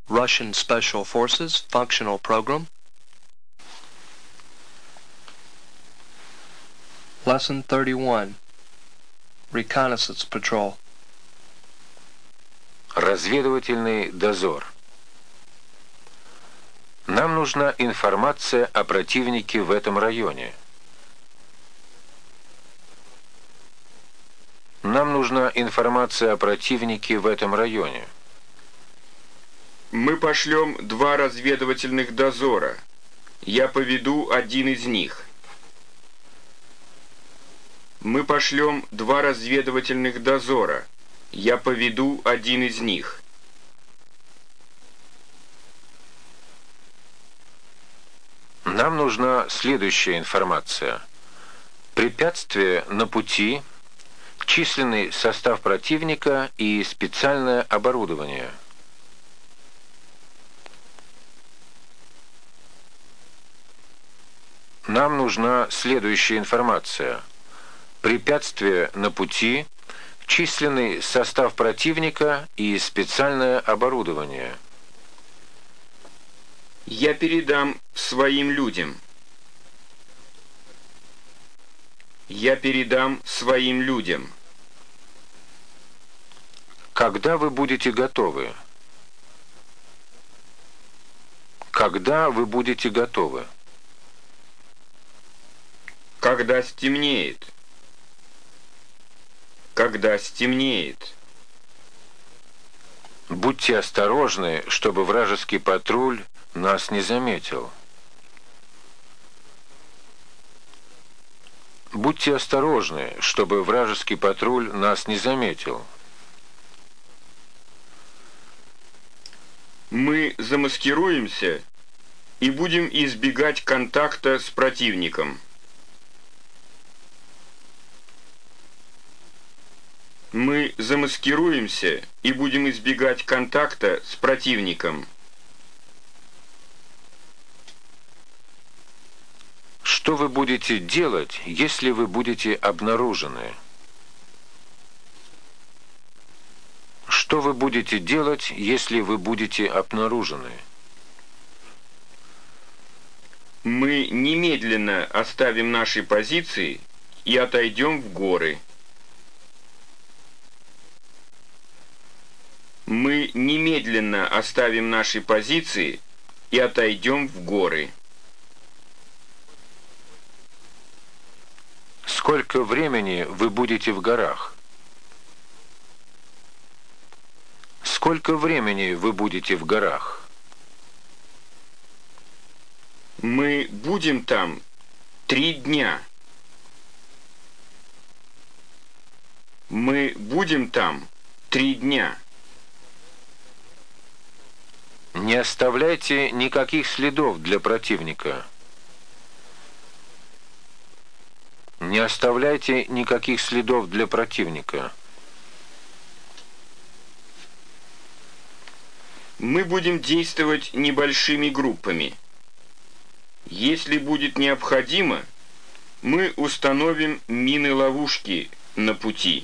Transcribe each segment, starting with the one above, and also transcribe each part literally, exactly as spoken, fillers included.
Russian Special Forces Functional Program. Lesson thirty-one. Reconnaissance Patrol. Разведывательный дозор. Нам нужна информация о противнике в этом районе. Нам нужна информация о противнике в этом районе. Мы пошлем два разведывательных дозора. Я поведу один из них. Мы пошлем два разведывательных дозора. Я поведу один из них. Нам нужна следующая информация. Препятствия на пути, численный состав противника и специальное оборудование. Нам нужна следующая информация. Препятствия на пути, численный состав противника и специальное оборудование. Я передам своим людям. Я передам своим людям. Когда вы будете готовы? Когда вы будете готовы? Когда стемнеет. Когда стемнеет. Будьте осторожны, чтобы вражеский патруль нас не заметил. Будьте осторожны, чтобы вражеский патруль нас не заметил. Мы замаскируемся и будем избегать контакта с противником. Мы замаскируемся и будем избегать контакта с противником. Что вы будете делать, если вы будете обнаружены? Что вы будете делать, если вы будете обнаружены? Мы немедленно оставим наши позиции и отойдем в горы. Мы немедленно оставим наши позиции и отойдем в горы. Сколько времени вы будете в горах? Сколько времени вы будете в горах? Мы будем там три дня. Мы будем там три дня. Не оставляйте никаких следов для противника. Не оставляйте никаких следов для противника. Мы будем действовать небольшими группами. Если будет необходимо, мы установим мины-ловушки на пути.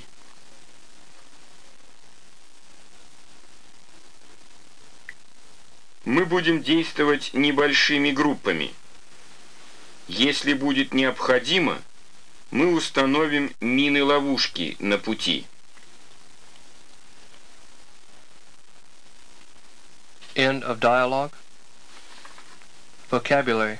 Мы будем действовать небольшими группами. Если будет необходимо, мы установим мины-ловушки на пути. End of dialogue. Vocabulary.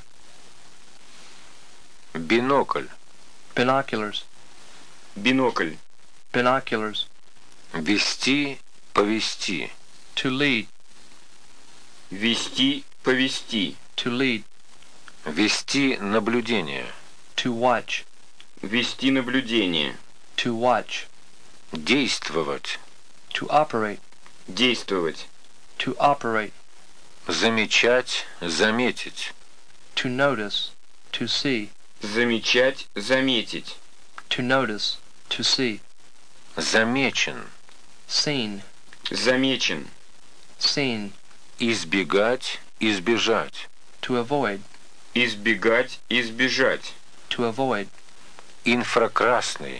Бинокль. Binoculars. Бинокль. Binoculars. Вести, повести. To lead. Вести, повести. To lead. Вести наблюдение. To watch. Вести наблюдение. To watch. Действовать. To operate. Действовать. To operate. Замечать, заметить. To notice. To see. Замечать, заметить. To notice. To see. Замечен. Seen. Замечен. Seen. Избегать, избежать. To avoid. Избегать, избежать. To avoid. Инфракрасный.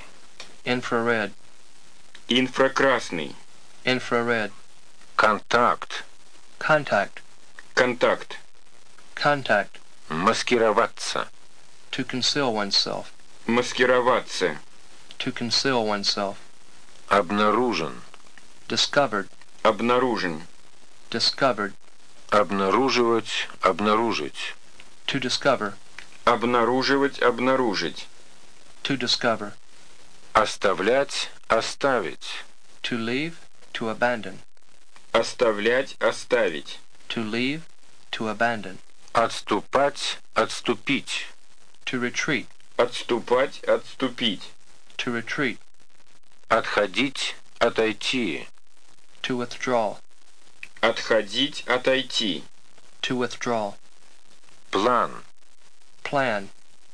Infrared. Инфракрасный. Infrared. Контакт. Contact. Контакт. Contact. Маскироваться. To conceal oneself. Маскироваться. To conceal oneself. Обнаружен. Discovered. Обнаружен. Discovered. Обнаруживать, обнаружить. To discover. Обнаруживать, обнаружить. To discover. Оставлять, оставить. To leave. To abandon. Оставлять, оставить. To leave. To abandon. Отступать, отступить. To retreat. Отступать, отступить. To retreat. Отходить, отойти. To withdraw. Отходить, отойти. To withdraw. План. Plan.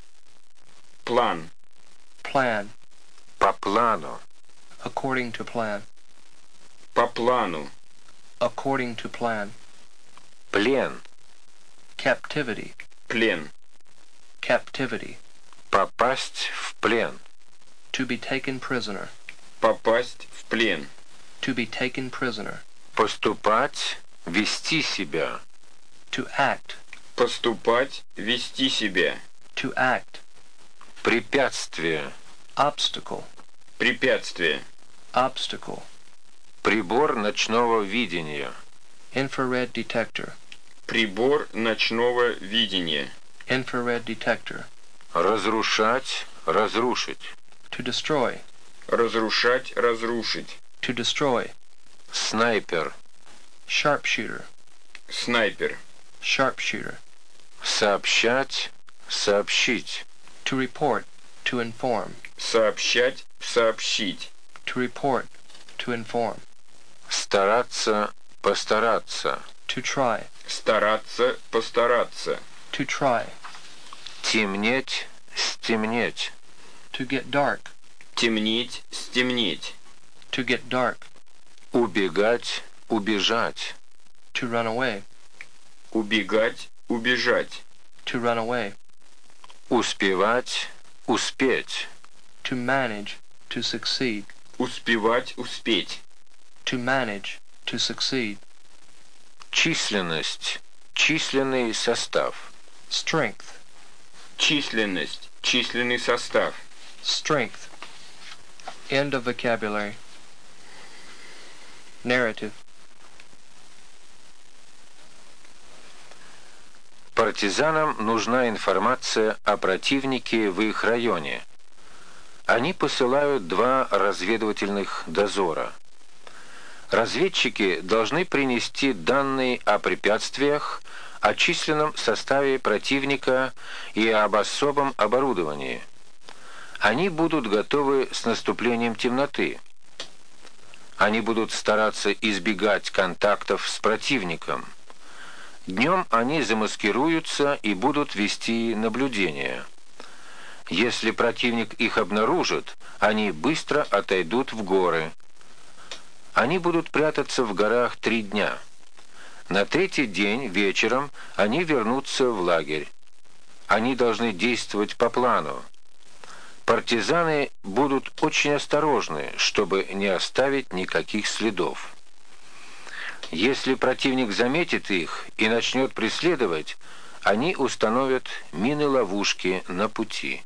План. Plan. По плану. According to plan. По плану. According to plan. Плен. Captivity. Плен. Captivity. Попасть в плен. To be taken prisoner. Попасть в плен. To be taken prisoner. Поступать, вести себя. To act. Поступать, вести себя. To act. Препятствие. Obstacle. Препятствие. Obstacle. Прибор ночного видения. Infrared detector. Прибор ночного видения. Infrared detector. Разрушать, разрушить. To destroy. Разрушать, разрушить. To destroy. Снайпер. Sharpshooter. Снайпер. Sharpshooter. Сообщать, сообщить. To report. To inform. Сообщать, сообщить. To report. To inform. Стараться, постараться. To try. Стараться, постараться. To try. Темнеть, стемнеть. To get dark. Темнеть, стемнеть. To get dark. Убегать, убежать. To run away. Убегать, убежать. To run away. Успевать, успеть. To manage. To succeed. Успевать, успеть. To manage. To succeed. Численность, численный состав. Strength. Численность, численный состав. Strength. End of vocabulary. Narrative. Партизанам нужна информация о противнике в их районе. Они посылают два разведывательных дозора. Разведчики должны принести данные о препятствиях, о численном составе противника и об особом оборудовании. Они будут готовы с наступлением темноты. Они будут стараться избегать контактов с противником. Днем они замаскируются и будут вести наблюдение. Если противник их обнаружит, они быстро отойдут в горы. Они будут прятаться в горах три дня. На третий день вечером они вернутся в лагерь. Они должны действовать по плану. Партизаны будут очень осторожны, чтобы не оставить никаких следов. Если противник заметит их и начнет преследовать, они установят мины-ловушки на пути.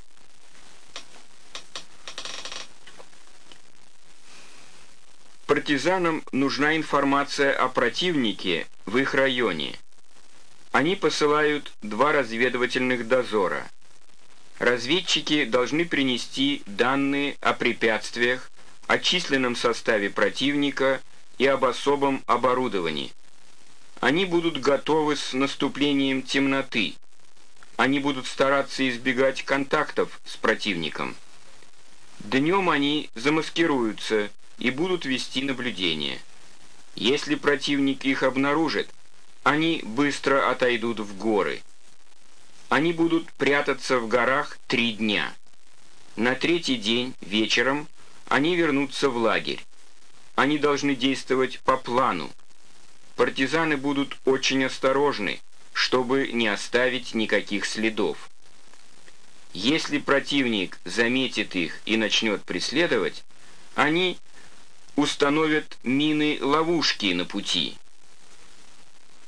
Партизанам нужна информация о противнике в их районе. Они посылают два разведывательных дозора. Разведчики должны принести данные о препятствиях, о численном составе противника и об особом оборудовании. Они будут готовы с наступлением темноты. Они будут стараться избегать контактов с противником. Днем они замаскируются и будут вести наблюдение. Если противник их обнаружит, они быстро отойдут в горы. Они будут прятаться в горах три дня. На третий день вечером они вернутся в лагерь. Они должны действовать по плану. Партизаны будут очень осторожны, чтобы не оставить никаких следов. Если противник заметит их и начнет преследовать, они установят мины-ловушки на пути.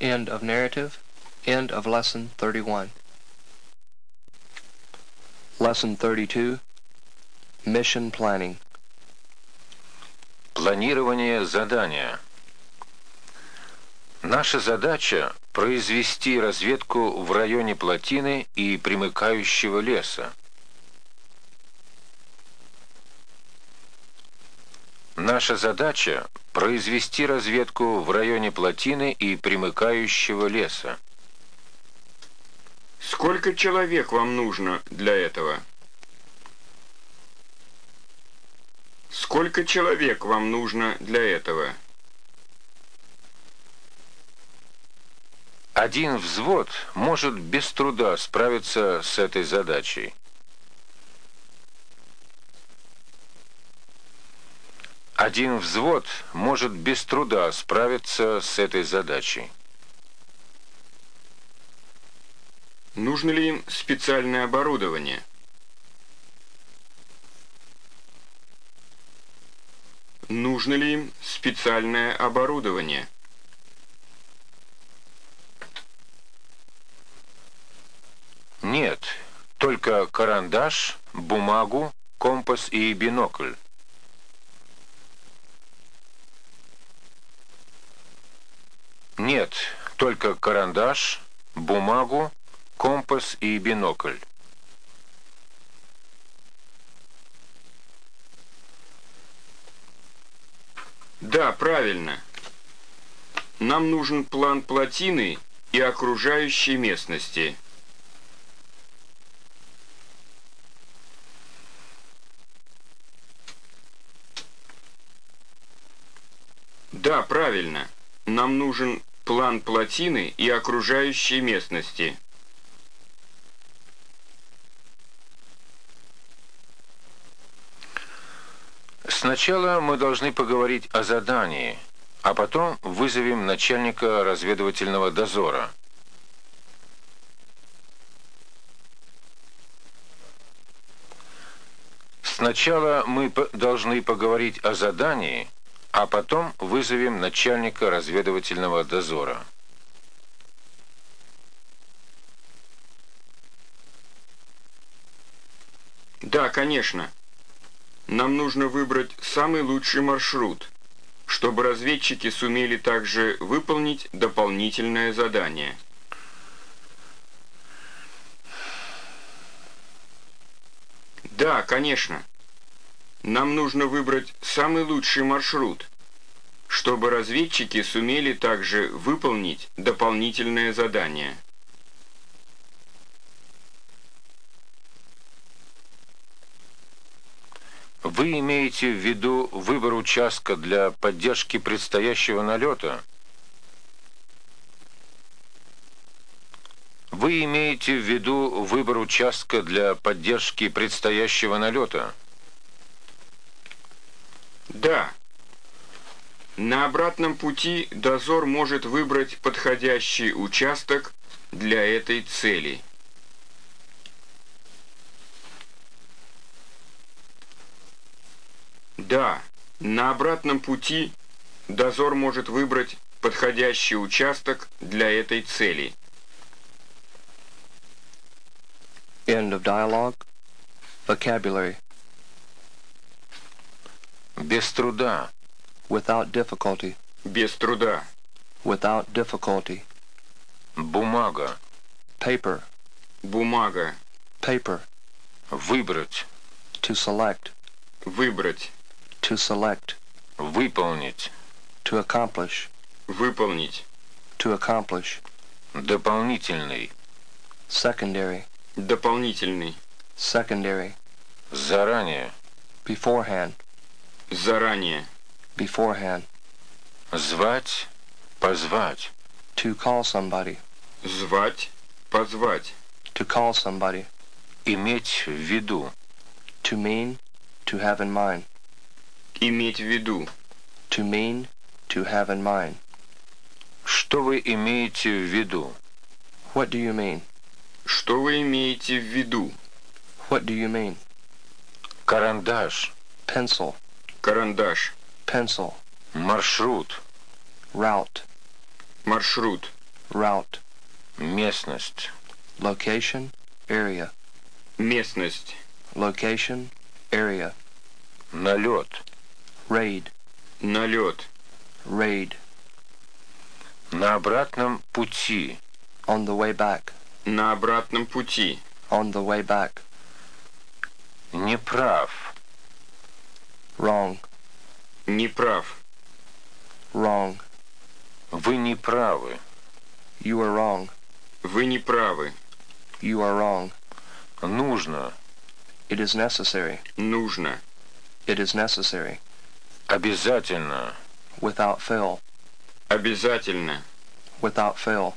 End of narrative. End of lesson thirty-one. Lesson thirty-two. Mission planning. Планирование задания. Наша задача – произвести разведку в районе плотины и примыкающего леса. Наша задача – произвести разведку в районе плотины и примыкающего леса. Сколько человек вам нужно для этого? Сколько человек вам нужно для этого? Один взвод может без труда справиться с этой задачей. Один взвод может без труда справиться с этой задачей. Нужно ли им специальное оборудование? Нужно ли им специальное оборудование? Нет, только карандаш, бумагу, компас и бинокль. Нет, только карандаш, бумагу, компас и бинокль. Да, правильно. Нам нужен план плотины и окружающей местности. Да, правильно. Нам нужен план плотины и окружающей местности. Сначала мы должны поговорить о задании, а потом вызовем начальника разведывательного дозора. Сначала мы должны поговорить о задании, а потом вызовем начальника разведывательного дозора. Да, конечно. Нам нужно выбрать самый лучший маршрут, чтобы разведчики сумели также выполнить дополнительное задание. Да, конечно. Нам нужно выбрать самый лучший маршрут, чтобы разведчики сумели также выполнить дополнительное задание. Вы имеете в виду выбор участка для поддержки предстоящего налета? Вы имеете в виду выбор участка для поддержки предстоящего налета? Да. На обратном пути дозор может выбрать подходящий участок для этой цели. Да, на обратном пути дозор может выбрать подходящий участок для этой цели. End of dialogue. Vocabulary. Без труда. Without difficulty. Без труда. Without difficulty. Бумага. Paper. Бумага. Paper. Выбрать. To select. Выбрать. To select. Выполнить. To accomplish. Выполнить. To accomplish. Дополнительный. Secondary. Дополнительный. Secondary. Заранее. Beforehand. Заранее. Beforehand. Звать. Позвать. To call somebody. Звать. Позвать. To call somebody. Иметь в виду. To mean. To have in mind. Иметь в виду. To mean. To have in mind. Что вы имеете в виду? What do you mean? Что вы имеете в виду? What do you mean? Карандаш. Pencil. Карандаш. Pencil. Маршрут. Route. Маршрут. route, местность, location, area, местность, location, area, налет, raid, налет, raid, на обратном пути, on the way back, на обратном пути, on the way back, неправ, wrong, неправ, wrong, вы не правы, you are wrong, вы не правы, you are wrong, нужно, it is necessary, нужно, it is necessary, обязательно, without fail, обязательно, without fail,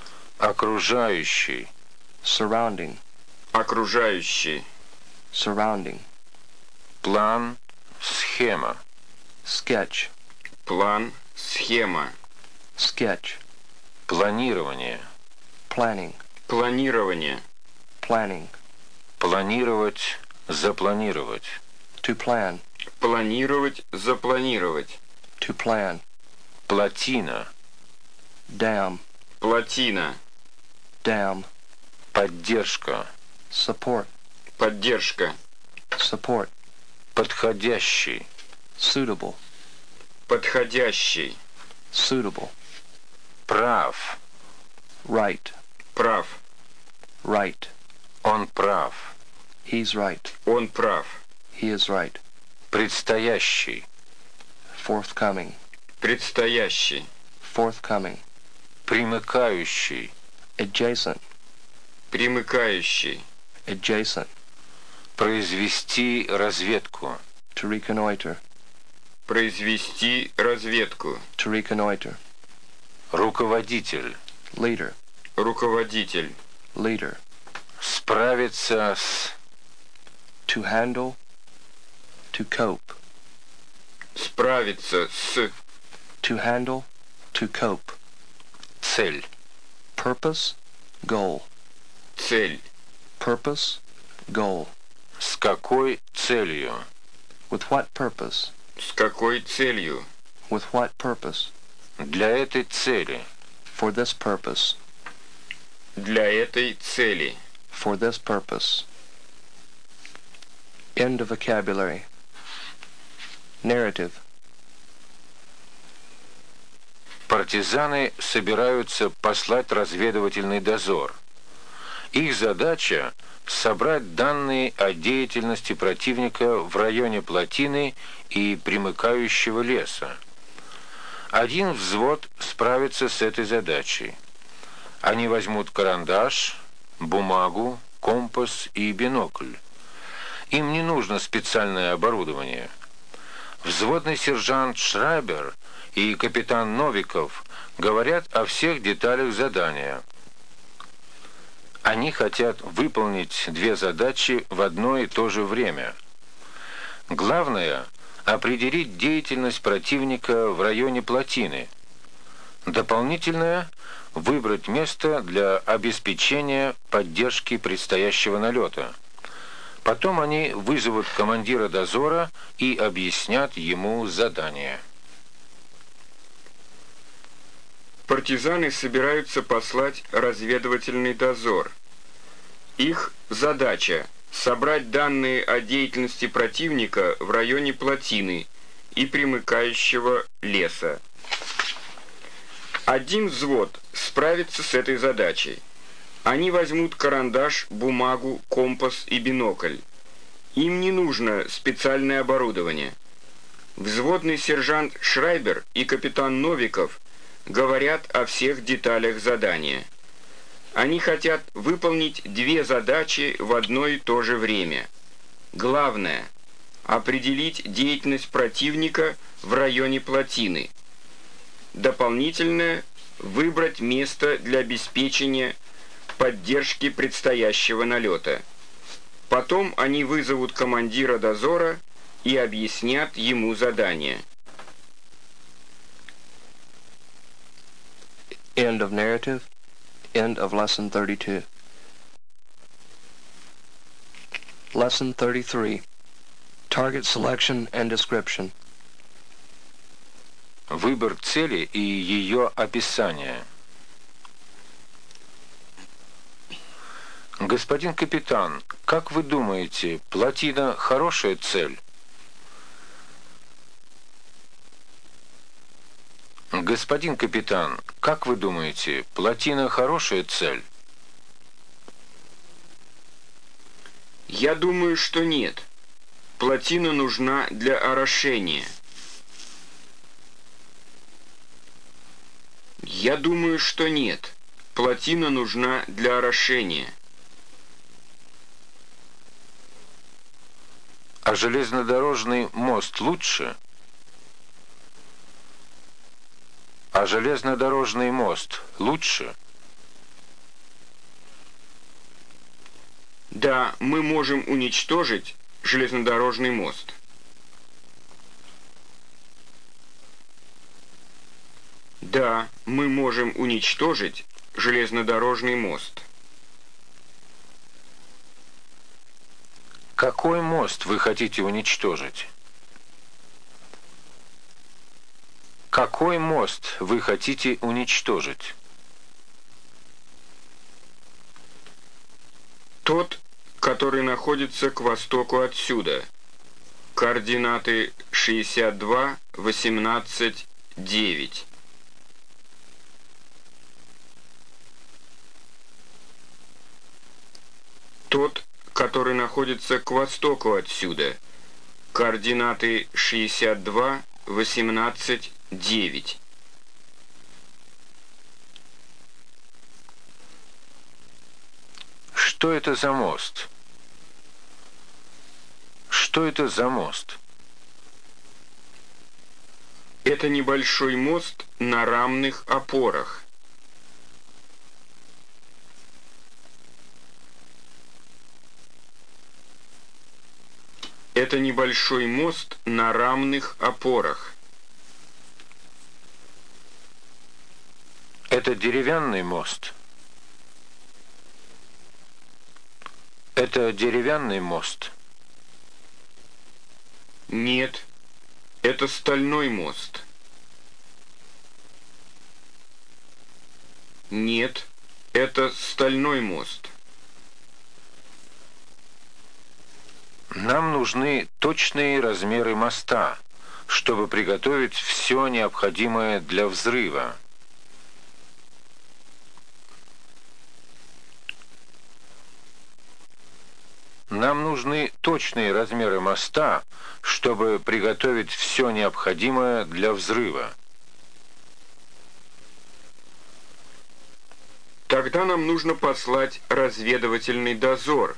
окружающий, surrounding, окружающий, surrounding, план, схема, sketch, план, схема, sketch, планирование, planning, планирование, planning, планировать, запланировать, to plan, планировать, запланировать, to plan, плотина, dam, плотина, dam, поддержка, support, поддержка, support, подходящий, suitable, подходящий, suitable, прав, right, прав, right, он прав, he's right, он прав, he is right, предстоящий, forthcoming, предстоящий, forthcoming, примыкающий, adjacent, примыкающий, adjacent, произвести разведку, to reconnoiter, произвести разведку, to reconnoiter, руководитель, leader, руководитель, leader, справиться с, to handle, to cope, справиться с, to handle, to cope, цель, purpose, goal, цель, purpose, goal, с какой целью, with what purpose, с какой целью, with what purpose, для этой цели, for this purpose, для этой цели, for this purpose. End of vocabulary. Narrative. партизаны собираются послать разведывательный дозор. Их задача – собрать данные о деятельности противника в районе плотины и примыкающего леса. Один взвод справится с этой задачей. Они возьмут карандаш, бумагу, компас и бинокль. Им не нужно специальное оборудование. Взводный сержант Шрайбер и капитан Новиков говорят о всех деталях задания. Они хотят выполнить две задачи в одно и то же время. Главное – определить деятельность противника в районе плотины. Дополнительное – выбрать место для обеспечения поддержки предстоящего налета. Потом они вызовут командира дозора и объяснят ему задание. партизаны собираются послать разведывательный дозор. Их задача – собрать данные о деятельности противника в районе плотины и примыкающего леса. Один взвод справится с этой задачей. Они возьмут карандаш, бумагу, компас и бинокль. Им не нужно специальное оборудование. Взводный сержант Шрайбер и капитан Новиков говорят о всех деталях задания. Они хотят выполнить две задачи в одно и то же время. Главное – определить деятельность противника в районе плотины. Дополнительное – выбрать место для обеспечения поддержки предстоящего налета. Потом они вызовут командира дозора и объяснят ему задание. End of narrative. End of lesson thirty-two. Lesson thirty-three. Target selection and description. Выбор цели и ее описание. Господин капитан, как вы думаете, плотина хорошая цель? Господин капитан, как вы думаете, плотина хорошая цель? Я думаю, что нет. Плотина нужна для орошения. Я думаю, что нет. Плотина нужна для орошения. А железнодорожный мост лучше? А железнодорожный мост лучше? Да, мы можем уничтожить железнодорожный мост. Да, мы можем уничтожить железнодорожный мост. Какой мост вы хотите уничтожить? Какой мост вы хотите уничтожить? Тот, который находится к востоку отсюда. Координаты шестьдесят два, восемнадцать, девять. Тот, который находится к востоку отсюда. Координаты шестьдесят два, восемнадцать, девять. Что это за мост? Что это за мост? Это небольшой мост на рамных опорах. Это небольшой мост на рамных опорах. Это деревянный мост. Это деревянный мост. Нет, это стальной мост. Нет, это стальной мост. Нам нужны точные размеры моста, чтобы приготовить все необходимое для взрыва. Нам нужны точные размеры моста, чтобы приготовить все необходимое для взрыва. Тогда нам нужно послать разведывательный дозор.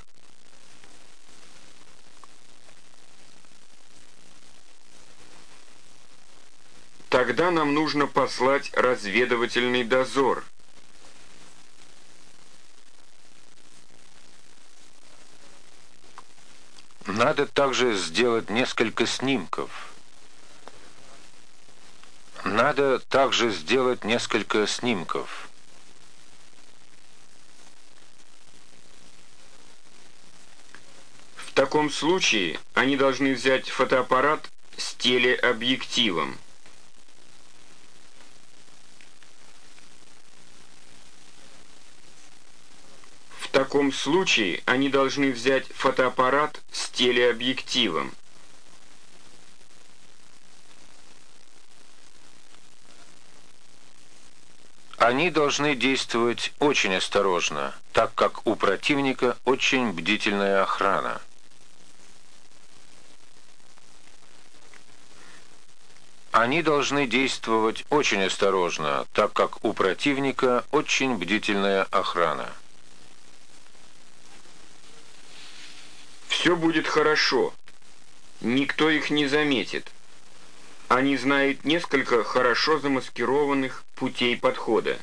Тогда нам нужно послать разведывательный дозор. Надо также сделать несколько снимков. Надо также сделать несколько снимков. В таком случае они должны взять фотоаппарат с телеобъективом. В таком случае они должны взять фотоаппарат с телеобъективом. Они должны действовать очень осторожно, так как у противника очень бдительная охрана. Они должны действовать очень осторожно, так как у противника очень бдительная охрана. Все будет хорошо. Никто их не заметит. Они знают несколько хорошо замаскированных путей подхода.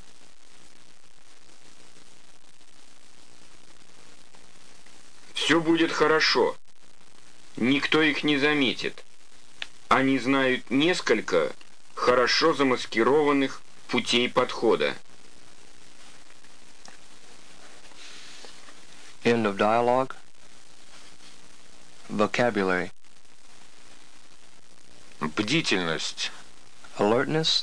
Все будет хорошо. Никто их не заметит. Они знают несколько хорошо замаскированных путей подхода. End of dialogue. Vocabulary. Бдительность. Alertness,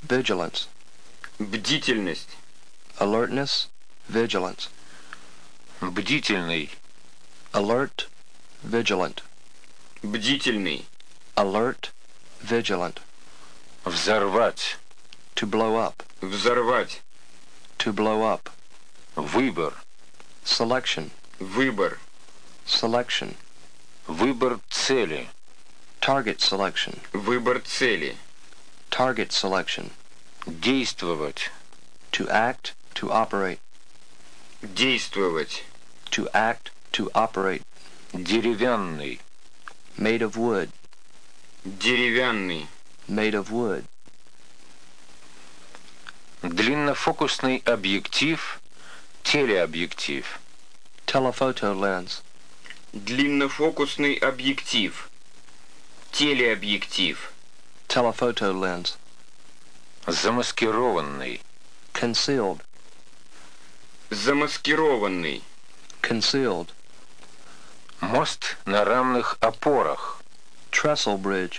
vigilance. Бдительность. Alertness, vigilance. Бдительный. Alert, vigilant. Бдительный. Alert, vigilant. Взорвать. To blow up. Взорвать. To blow up. Выбор. Selection. Выбор. Selection. Выбор цели. Target selection. Выбор цели. Target selection. Действовать. To act, to operate. Действовать. To act, to operate. Деревянный. Made of wood. Деревянный. Made of wood. Длиннофокусный объектив. Телеобъектив. Telephoto lens. Длиннофокусный объектив. Телеобъектив. Telephoto lens. Замаскированный. Concealed. Замаскированный. Concealed. Мост на равных опорах. Trestle bridge.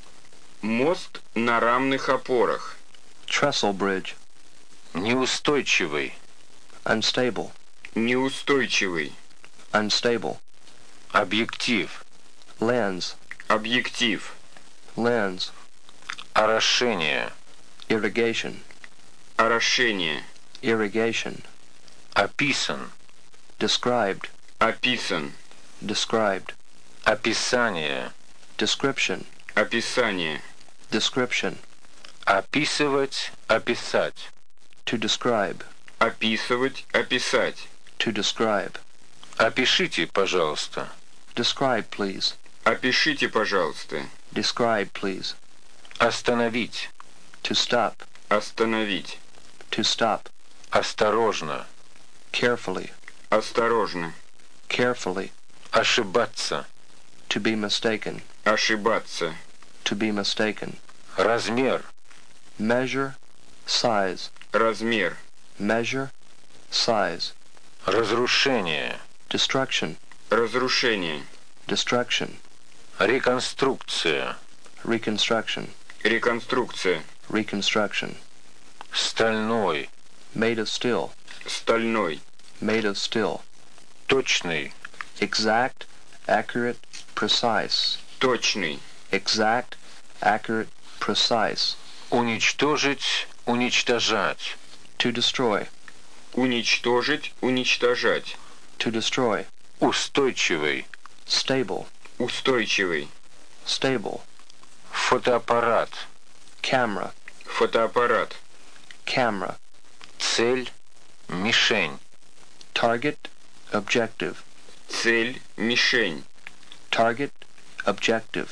Мост на равных опорах. Trestle bridge. Неустойчивый. Unstable. Неустойчивый. Unstable. Объектив. Lens. Объектив. Lens. Орошение. Irrigation. Орошение. Irrigation. Описан. Described. Описан. Described. Описание. Description. Описание. Description. Описывать. Описать. To describe. Описывать. Описать. To describe. Опишите, пожалуйста. Describe, please. Опишите, пожалуйста. Describe, please. Остановить. To stop. Остановить. To stop. Осторожно. Carefully. Осторожно. Carefully. Ошибаться. To be mistaken. Ошибаться. To be mistaken. Размер. Measure. Size. Размер. Measure. Size. Разрушение. Destruction. Разрушение. Destruction. Реконструкция. Reconstruction. Реконструкция. Reconstruction. Стальной. Made of steel. Стальной. Made of steel. Точный. Exact. Accurate. Precise. Точный. Exact. Accurate. Precise. Уничтожить. Уничтожать. To destroy. Уничтожить. Уничтожать. To destroy. Устойчивый. Stable. Устойчивый. Stable. Фотоаппарат. Camera. Фотоаппарат. Camera. Цель. Мишень. Target. Objective. Цель. Мишень. Target. Objective.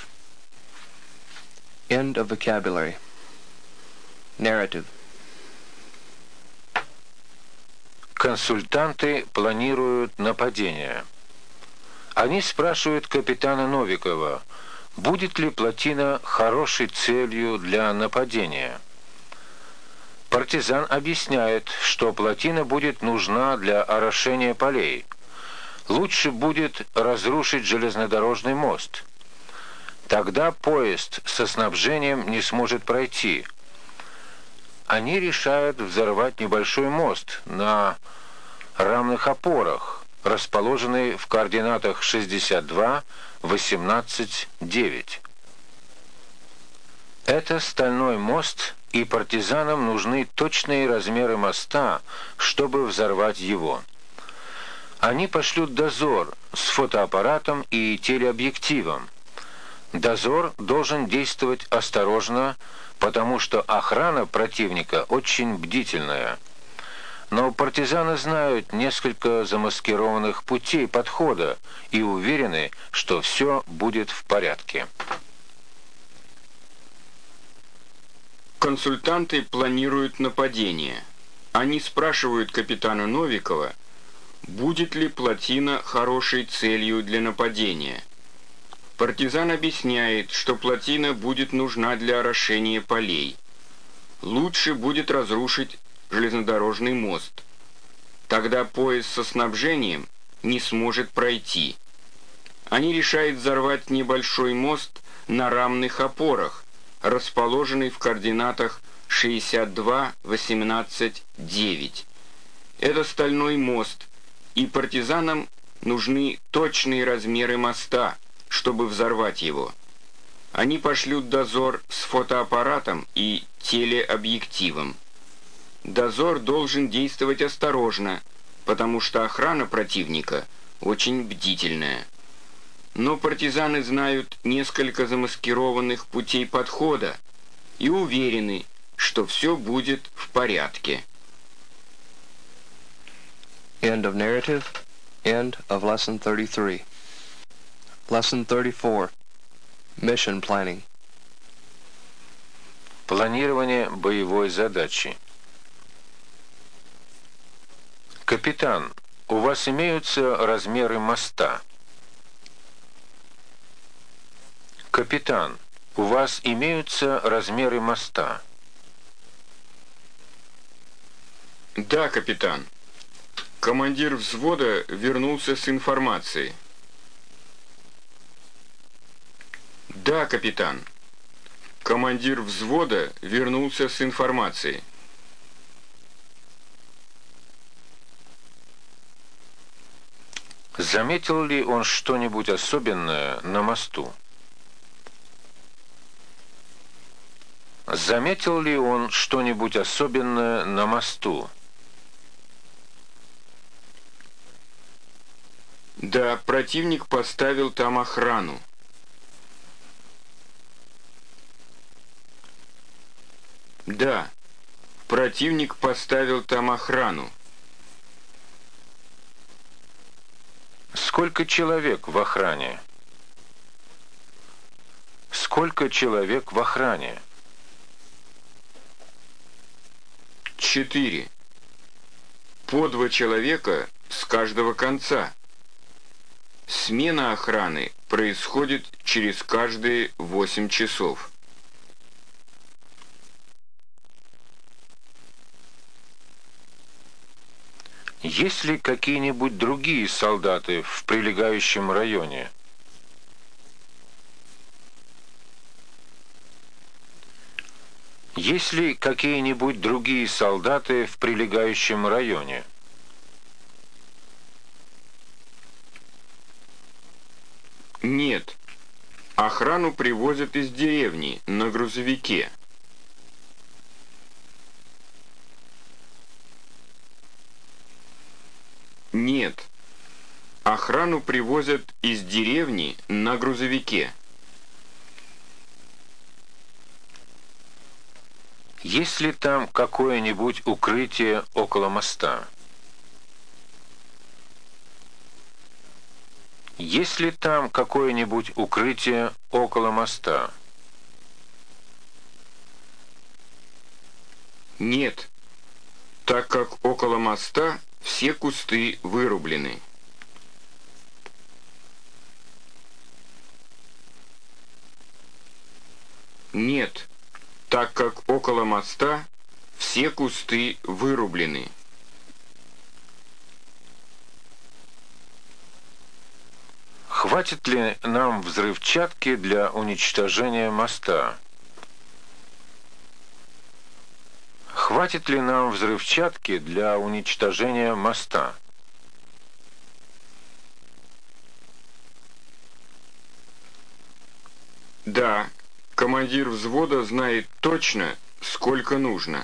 End of vocabulary. Narrative. Консультанты планируют нападение. Они спрашивают капитана Новикова, будет ли плотина хорошей целью для нападения. Партизан объясняет, что плотина будет нужна для орошения полей. Лучше будет разрушить железнодорожный мост. Тогда поезд со снабжением не сможет пройти. Они решают взорвать небольшой мост на равных опорах, расположенный в координатах шестьдесят два, восемнадцать, девять. Это стальной мост, и партизанам нужны точные размеры моста, чтобы взорвать его. Они пошлют дозор с фотоаппаратом и телеобъективом. Дозор должен действовать осторожно, потому что охрана противника очень бдительная. Но партизаны знают несколько замаскированных путей подхода и уверены, что все будет в порядке. Консультанты планируют нападение. Они спрашивают капитана Новикова, будет ли плотина хорошей целью для нападения. Партизан объясняет, что плотина будет нужна для орошения полей. Лучше будет разрушить железнодорожный мост. Тогда поезд со снабжением не сможет пройти. Они решают взорвать небольшой мост на равных опорах, расположенный в координатах шестьдесят два, восемнадцать, девять. Это стальной мост, и партизанам нужны точные размеры моста, чтобы взорвать его. Они пошлют дозор с фотоаппаратом и телеобъективом. Дозор должен действовать осторожно, потому что охрана противника очень бдительная. Но партизаны знают несколько замаскированных путей подхода и уверены, что все будет в порядке. End of narrative. End of lesson thirty-three. Lesson thirty-four. Mission planning. Планирование боевой задачи. Капитан, у вас имеются размеры моста? Капитан, у вас имеются размеры моста? Да, капитан. Командир взвода вернулся с информацией. Да, капитан. Командир взвода вернулся с информацией. Заметил ли он что-нибудь особенное на мосту? Заметил ли он что-нибудь особенное на мосту? Да, противник поставил там охрану. Да, противник поставил там охрану. Сколько человек в охране? Сколько человек в охране? Четыре. По два человека с каждого конца. Смена охраны происходит через каждые восемь часов. Есть ли какие-нибудь другие солдаты в прилегающем районе? Есть ли какие-нибудь другие солдаты в прилегающем районе? Нет. Охрану привозят из деревни на грузовике. Нет. Охрану привозят из деревни на грузовике. Есть ли там какое-нибудь укрытие около моста? Есть ли там какое-нибудь укрытие около моста? Нет, так как около моста все кусты вырублены. Нет, так как около моста все кусты вырублены. Хватит ли нам взрывчатки для уничтожения моста? Хватит ли нам взрывчатки для уничтожения моста? Да, командир взвода знает точно, сколько нужно.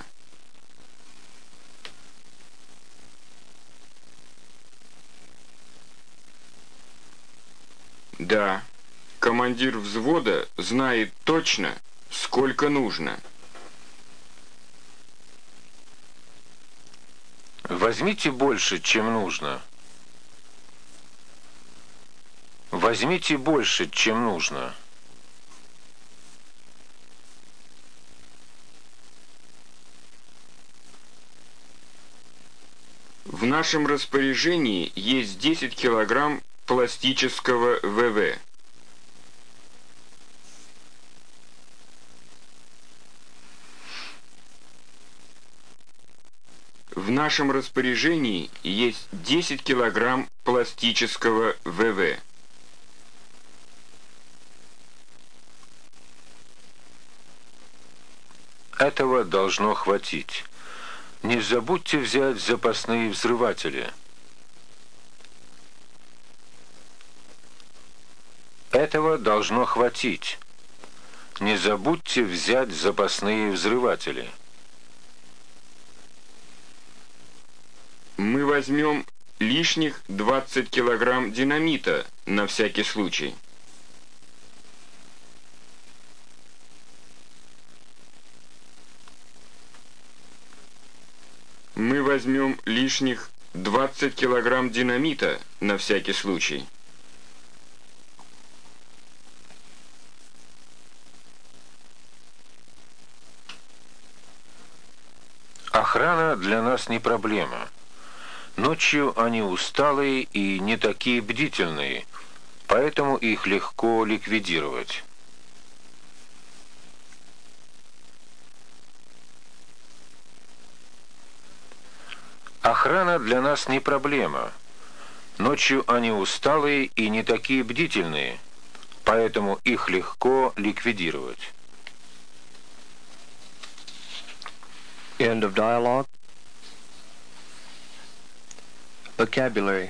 Да, командир взвода знает точно, сколько нужно. Возьмите больше, чем нужно. Возьмите больше, чем нужно. В нашем распоряжении есть десять килограмм пластического ВВ. В нашем распоряжении есть десять килограмм пластического ВВ. Этого должно хватить. Не забудьте взять запасные взрыватели. Этого должно хватить. Не забудьте взять запасные взрыватели. Мы возьмем лишних двадцать килограмм динамита на всякий случай. Мы возьмем лишних двадцать килограмм динамита на всякий случай. Охрана для нас не проблема. Ночью они усталые и не такие бдительные, поэтому их легко ликвидировать. Охрана для нас не проблема. Ночью они усталые и не такие бдительные, поэтому их легко ликвидировать. End of dialogue. Vocabulary.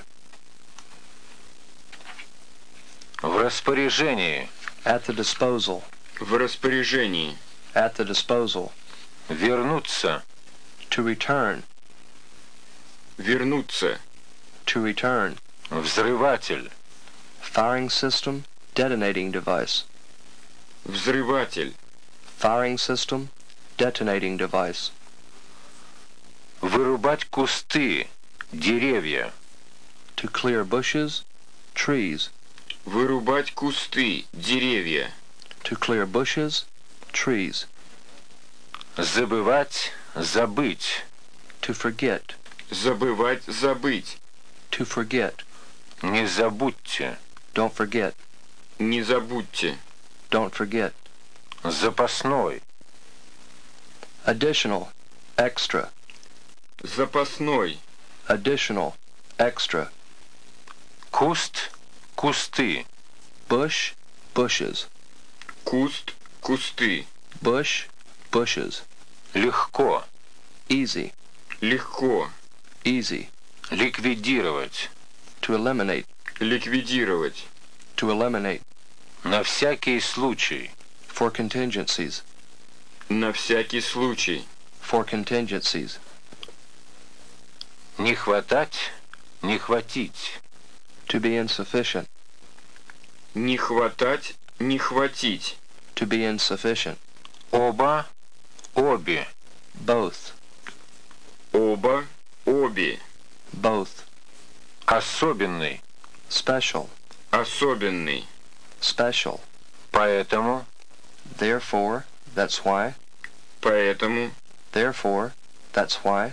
В распоряжении. At the disposal. В распоряжении. At the disposal. Вернуться. To return. Вернуться. To return. Взрыватель. Firing system. Detonating device. Взрыватель. Firing system. Detonating device. Вырубать кусты, деревья. To clear bushes. Trees. Вырубать кусты, деревья. To clear bushes. Trees. Забывать, забыть. To forget. Забывать, забыть. To forget. Не забудьте. Don't forget. Не забудьте. Don't forget. Запасной. Additional. Extra. Запасной. Additional. Extra. Куст, кусты. Bush. Bushes. Куст, кусты. Bush. Bushes. Легко. Easy. Легко. Easy. Ликвидировать. To eliminate. Ликвидировать. To eliminate. На всякий случай. For contingencies. На всякий случай. For contingencies. Не хватать, не хватить. To be insufficient. Не хватать, не хватить. To be insufficient. Оба, обе. Both. Оба, обе. Both. Особенный. Special. Особенный. Special. Поэтому. Therefore. That's why. Поэтому. Therefore. That's why.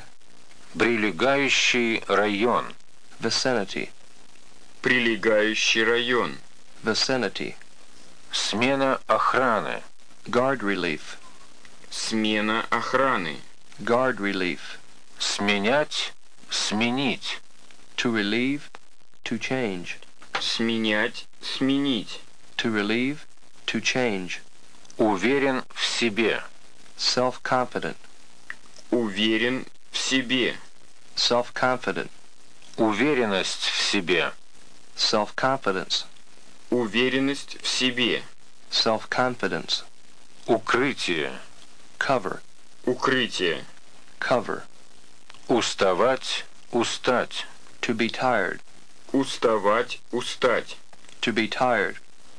Прилегающий район. Vicinity. Прилегающий район. Vicinity. Смена охраны. Guard relief. Смена охраны. Guard relief. Сменять, сменить. To relieve. To change. Сменять, сменить. To relieve. To change. Уверен в себе. Self-confident. Уверен в себе. Self-confident. Уверенность в себе. Self-confidence. Уверенность в себе. Self-confidence. Укрытие. Cover. Укрытие. Cover. Уставать, устать. To be tired. Уставать, устать. To be tired.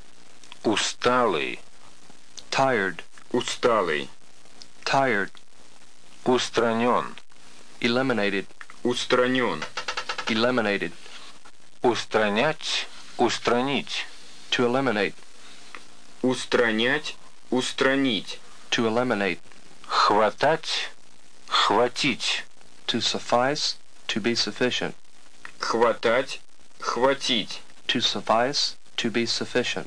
Усталый. Tired. Усталый. Tired. Устранен. Eliminated. Устранен. Eliminated. Устранять, устранить. To eliminate. Устранять, устранить. To eliminate. Хватать, хватить. To suffice. To be sufficient. Хватать, хватить. To suffice. To be sufficient.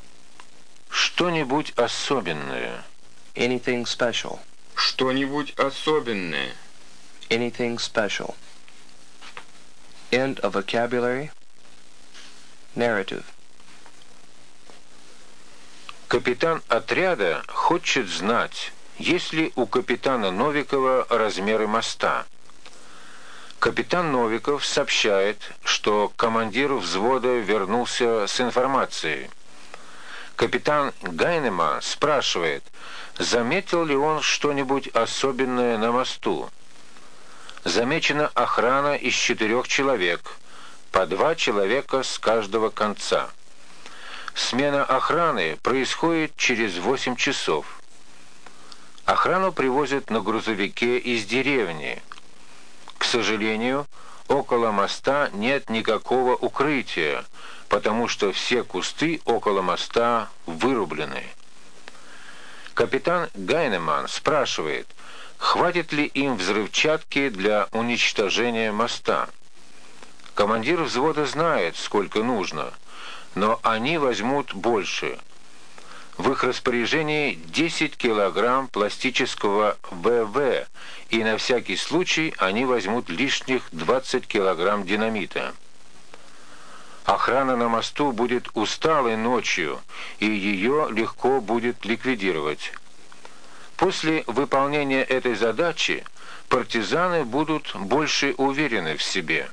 Что-нибудь особенное. Anything special. Что-нибудь особенное. Anything special. End of vocabulary. Narrative. Капитан отряда хочет знать, есть ли у капитана Новикова размеры моста. Капитан Новиков сообщает, что командир взвода вернулся с информацией. Капитан Гайнеман спрашивает, заметил ли он что-нибудь особенное на мосту. Замечена охрана из четырех человек, по два человека с каждого конца. Смена охраны происходит через восемь часов. Охрану привозят на грузовике из деревни. К сожалению, около моста нет никакого укрытия, потому что все кусты около моста вырублены. Капитан Гайнеман спрашивает, хватит ли им взрывчатки для уничтожения моста. Командир взвода знает, сколько нужно, но они возьмут больше. В их распоряжении десять килограмм пластического ВВ, и на всякий случай они возьмут лишних двадцать килограмм динамита. Охрана на мосту будет усталой ночью, и ее легко будет ликвидировать. После выполнения этой задачи партизаны будут больше уверены в себе.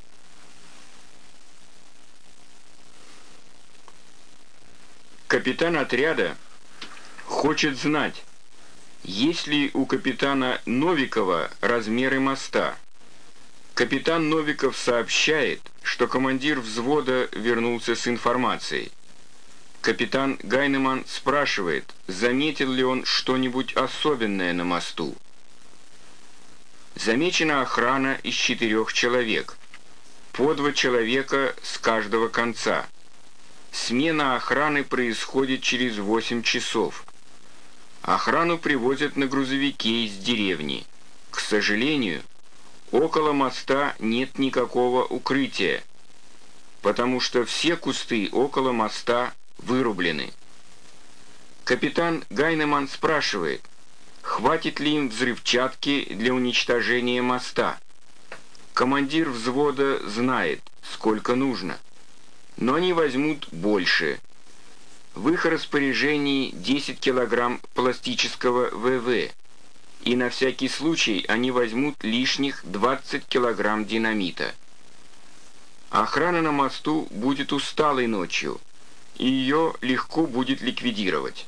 Капитан отряда хочет знать, есть ли у капитана Новикова размеры моста. Капитан Новиков сообщает, что командир взвода вернулся с информацией. Капитан Гайнеман спрашивает, заметил ли он что-нибудь особенное на мосту. Замечена охрана из четырех человек, по два человека с каждого конца. Смена охраны происходит через восемь часов. Охрану привозят на грузовике из деревни. К сожалению, около моста нет никакого укрытия, потому что все кусты около моста вырублены. Капитан Гайнеман спрашивает, хватит ли им взрывчатки для уничтожения моста. Командир взвода знает, сколько нужно, но они возьмут больше. В их распоряжении десять килограмм пластического ВВ, и на всякий случай они возьмут лишних двадцать килограмм динамита. Охрана на мосту будет усталой ночью, и ее легко будет ликвидировать.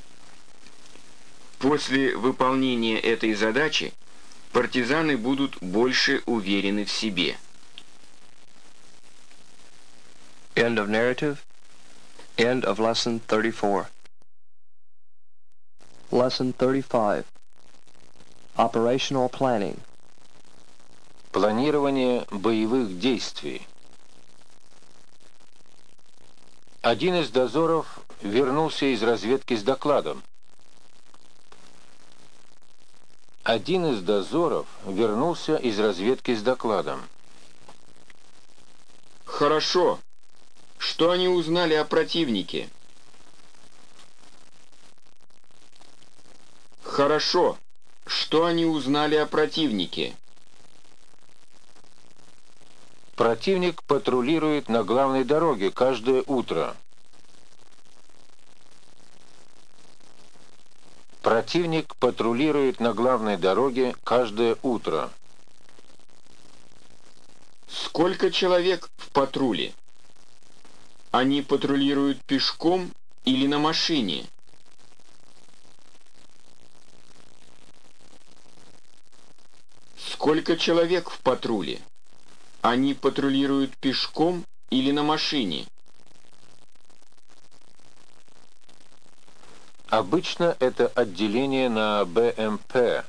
После выполнения этой задачи партизаны будут больше уверены в себе. End of narrative. End of lesson thirty-four. Lesson thirty-five. Operational planning. Планирование боевых действий. Один из дозоров вернулся из разведки с докладом. Один из дозоров вернулся из разведки с докладом. Хорошо. Что они узнали о противнике? Хорошо. Что они узнали о противнике? Противник патрулирует на главной дороге каждое утро. Противник патрулирует на главной дороге каждое утро. Сколько человек в патруле? Они патрулируют пешком или на машине? Сколько человек в патруле? Они патрулируют пешком или на машине? Обычно это отделение на БМП.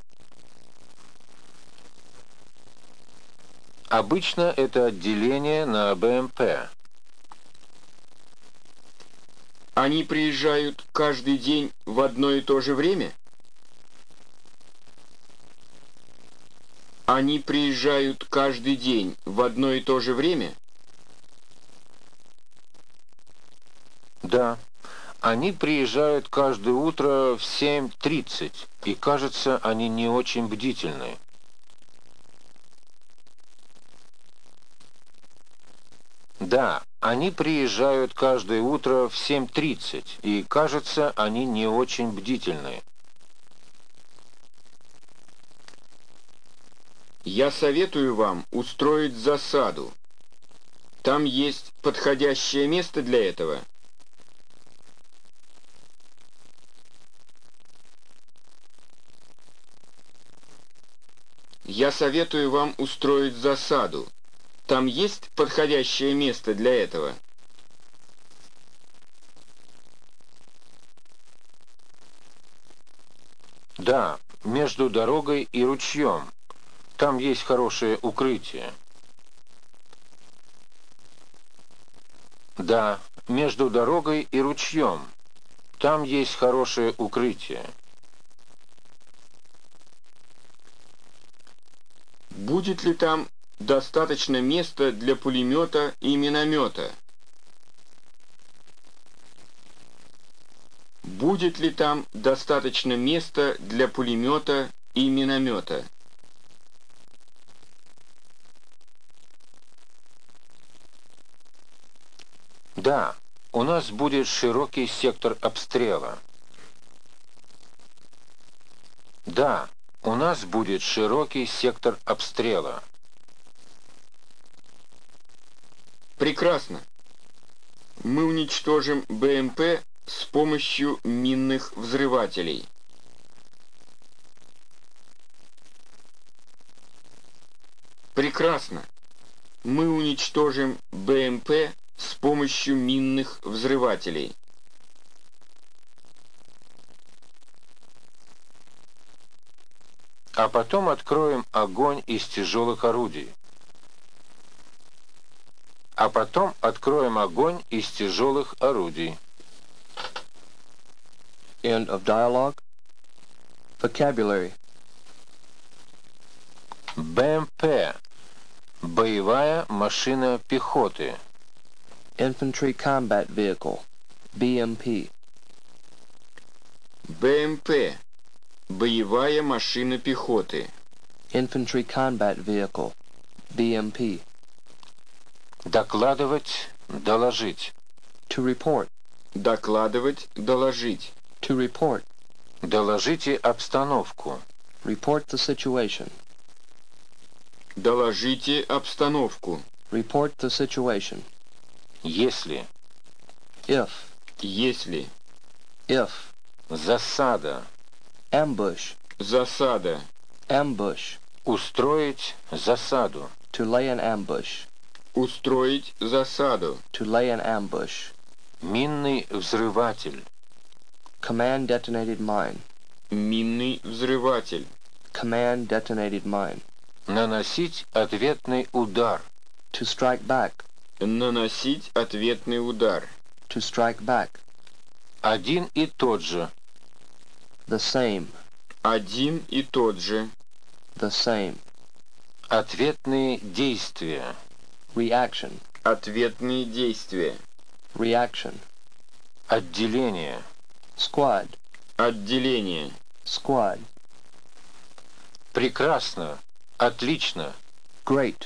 Обычно это отделение на БМП. Они приезжают каждый день в одно и то же время? Они приезжают каждый день в одно и то же время? Да. Они приезжают каждое утро в семь тридцать, и, кажется, они не очень бдительны. Да, они приезжают каждое утро в семь тридцать, и, кажется, они не очень бдительны. Я советую вам устроить засаду. Там есть подходящее место для этого. Я советую вам устроить засаду. Там есть подходящее место для этого? Да, между дорогой и ручьем. Там есть хорошее укрытие. Да, между дорогой и ручьем. Там есть хорошее укрытие. Будет ли там достаточно места для пулемета и миномета? Будет ли там достаточно места для пулемета и миномета? Да, у нас будет широкий сектор обстрела. Да, у нас будет широкий сектор обстрела. Прекрасно. Мы уничтожим БМП с помощью минных взрывателей. Прекрасно. Мы уничтожим БМП с помощью минных взрывателей. А потом откроем огонь из тяжелых орудий. А потом откроем огонь из тяжелых орудий. End of dialogue. Vocabulary. БМП. Боевая машина пехоты. Infantry Combat Vehicle. B M P. БМП. Боевая машина пехоты. Infantry Combat Vehicle. B M P. Докладывать, доложить. To report. Докладывать, доложить. To report. Доложите обстановку. Report the situation. Доложите обстановку. Report the situation. Если. If. Если. If. Засада. Ambush. Засада. Ambush. Устроить засаду. To lay an ambush. Устроить засаду. To lay an ambush. Минный взрыватель. Command detonated mine. Минный взрыватель. Command detonated mine. Наносить ответный удар. To strike back. Наносить ответный удар. To strike back. Один и тот же. The same. Один и тот же. The same. Ответные действия. Reaction. Ответные действия. Reaction. Отделение. Squad. Отделение. Squad. Прекрасно. Отлично. Great.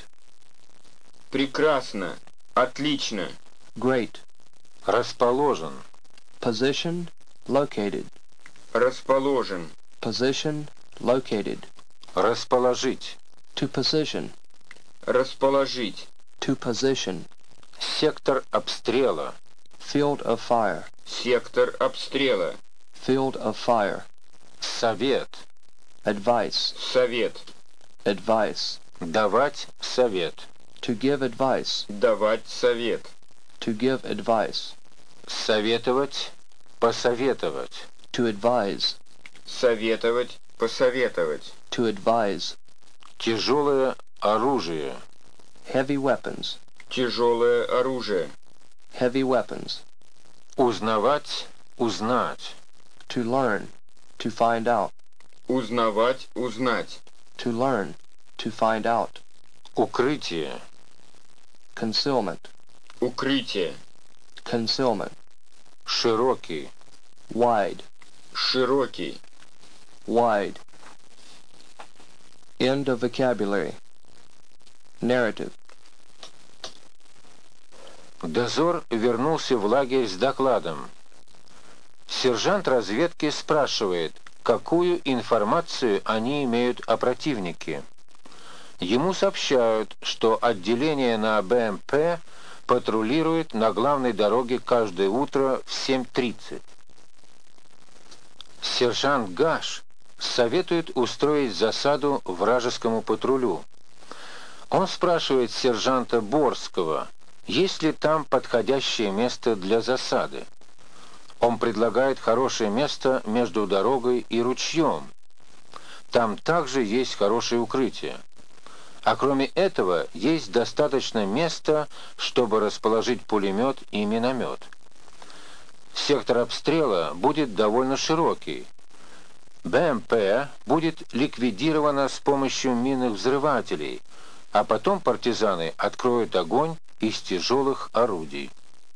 Прекрасно. Отлично. Great. Расположен. Position. Located. Расположен. Position. Located. Расположить. To position. Расположить. To position. Сектор обстрела. Field of fire. Сектор обстрела. Field of fire. Совет. Advice. Совет. Advice. Давать совет. To give advice. Давать совет. To give advice. Советовать. Посоветовать. To advise. Советовать. Посоветовать. To advise. Тяжелое оружие. Heavy weapons. Тяжелое оружие. Heavy weapons. Узнавать. Узнать. To learn. To find out. Узнавать, узнать. To learn. To find out. Укрытие. Concealment. Укрытие. Concealment. Широкий. Wide. Широкий. Wide. End of vocabulary. Narrative. Дозор вернулся в лагерь с докладом. Сержант разведки спрашивает, какую информацию они имеют о противнике. Ему сообщают, что отделение на БМП патрулирует на главной дороге каждое утро в семь тридцать. Сержант Гаш советует устроить засаду вражескому патрулю. Он спрашивает сержанта Борского, есть ли там подходящее место для засады. Он предлагает хорошее место между дорогой и ручьем. Там также есть хорошее укрытие. А кроме этого, есть достаточно места, чтобы расположить пулемет и миномет. Сектор обстрела будет довольно широкий. БМП будет ликвидирована с помощью минных взрывателей, а потом партизаны откроют огонь из тяжелых орудий.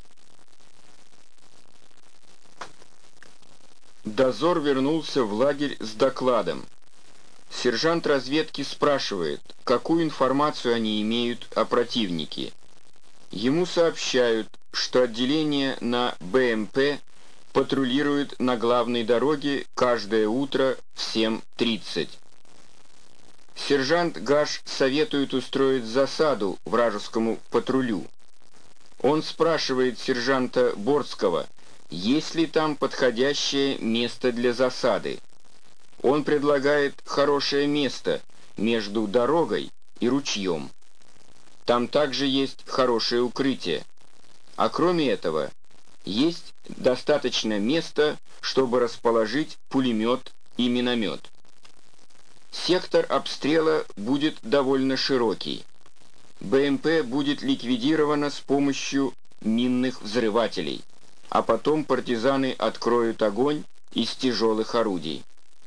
Дозор вернулся в лагерь с докладом. Сержант разведки спрашивает, какую информацию они имеют о противнике. Ему сообщают, что отделение на БМП патрулирует на главной дороге каждое утро в семь тридцать. Сержант Гаш советует устроить засаду вражескому патрулю. Он спрашивает сержанта Борского, есть ли там подходящее место для засады. Он предлагает хорошее место между дорогой и ручьем. Там также есть хорошее укрытие. А кроме этого, есть достаточно места, чтобы расположить пулемет и миномет. Сектор обстрела будет довольно широкий. БМП будет ликвидирована с помощью минных взрывателей, а потом партизаны откроют огонь из тяжелых орудий.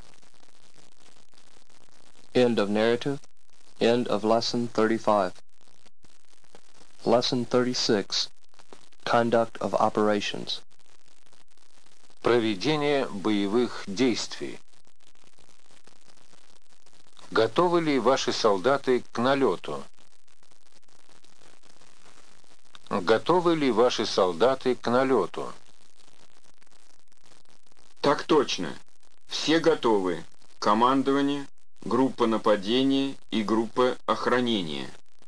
End of narrative. End of lesson thirty-five. Lesson thirty-six. Conduct of operations. Проведение боевых действий. Готовы ли ваши солдаты к налету? Готовы ли ваши солдаты к налету? Так точно. Все готовы. Командование, группа нападения и группа охранения.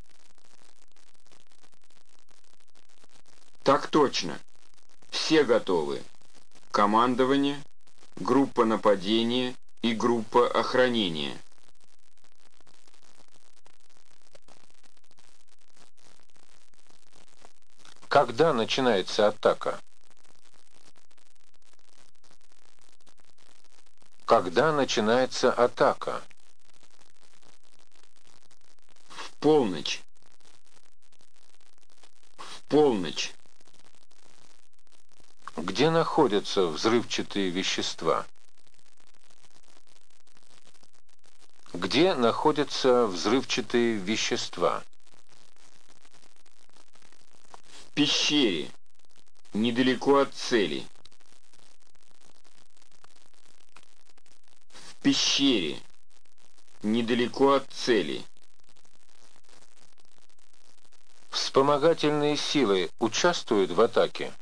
Так точно. Все готовы. Командование, группа нападения и группа охранения. Когда начинается атака? Когда начинается атака? В полночь. В полночь. Где находятся взрывчатые вещества? Где находятся взрывчатые вещества? В пещере. Недалеко от цели. В пещере. Недалеко от цели. Вспомогательные силы участвуют в атаке?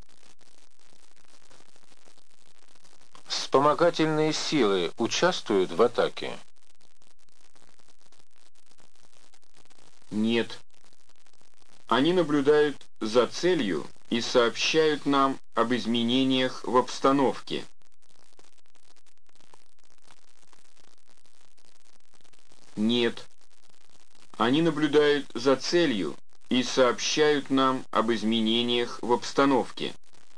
Вспомогательные силы участвуют в атаке? Нет. Они наблюдают за целью и сообщают нам об изменениях в обстановке. Нет. Они наблюдают за целью и сообщают нам об изменениях в обстановке.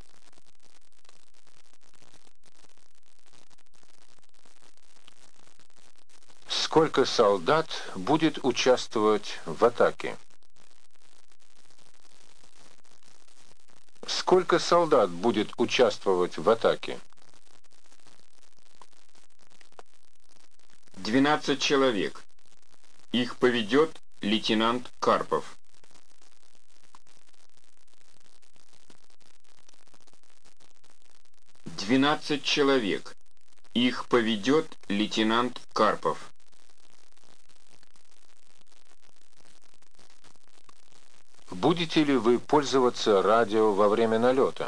Сколько солдат будет участвовать в атаке? Сколько солдат будет участвовать в атаке? Двенадцать человек. Их поведет лейтенант Карпов. Двенадцать человек. Их поведет лейтенант Карпов. Будете ли вы пользоваться радио во время налета?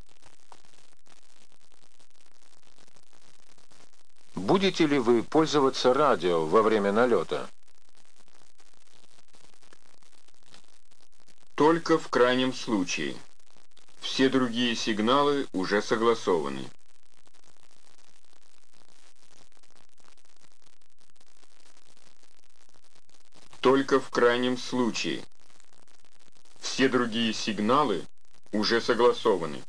Будете ли вы пользоваться радио во время налета? Только в крайнем случае. Все другие сигналы уже согласованы. только в крайнем случае. Все другие сигналы уже согласованы.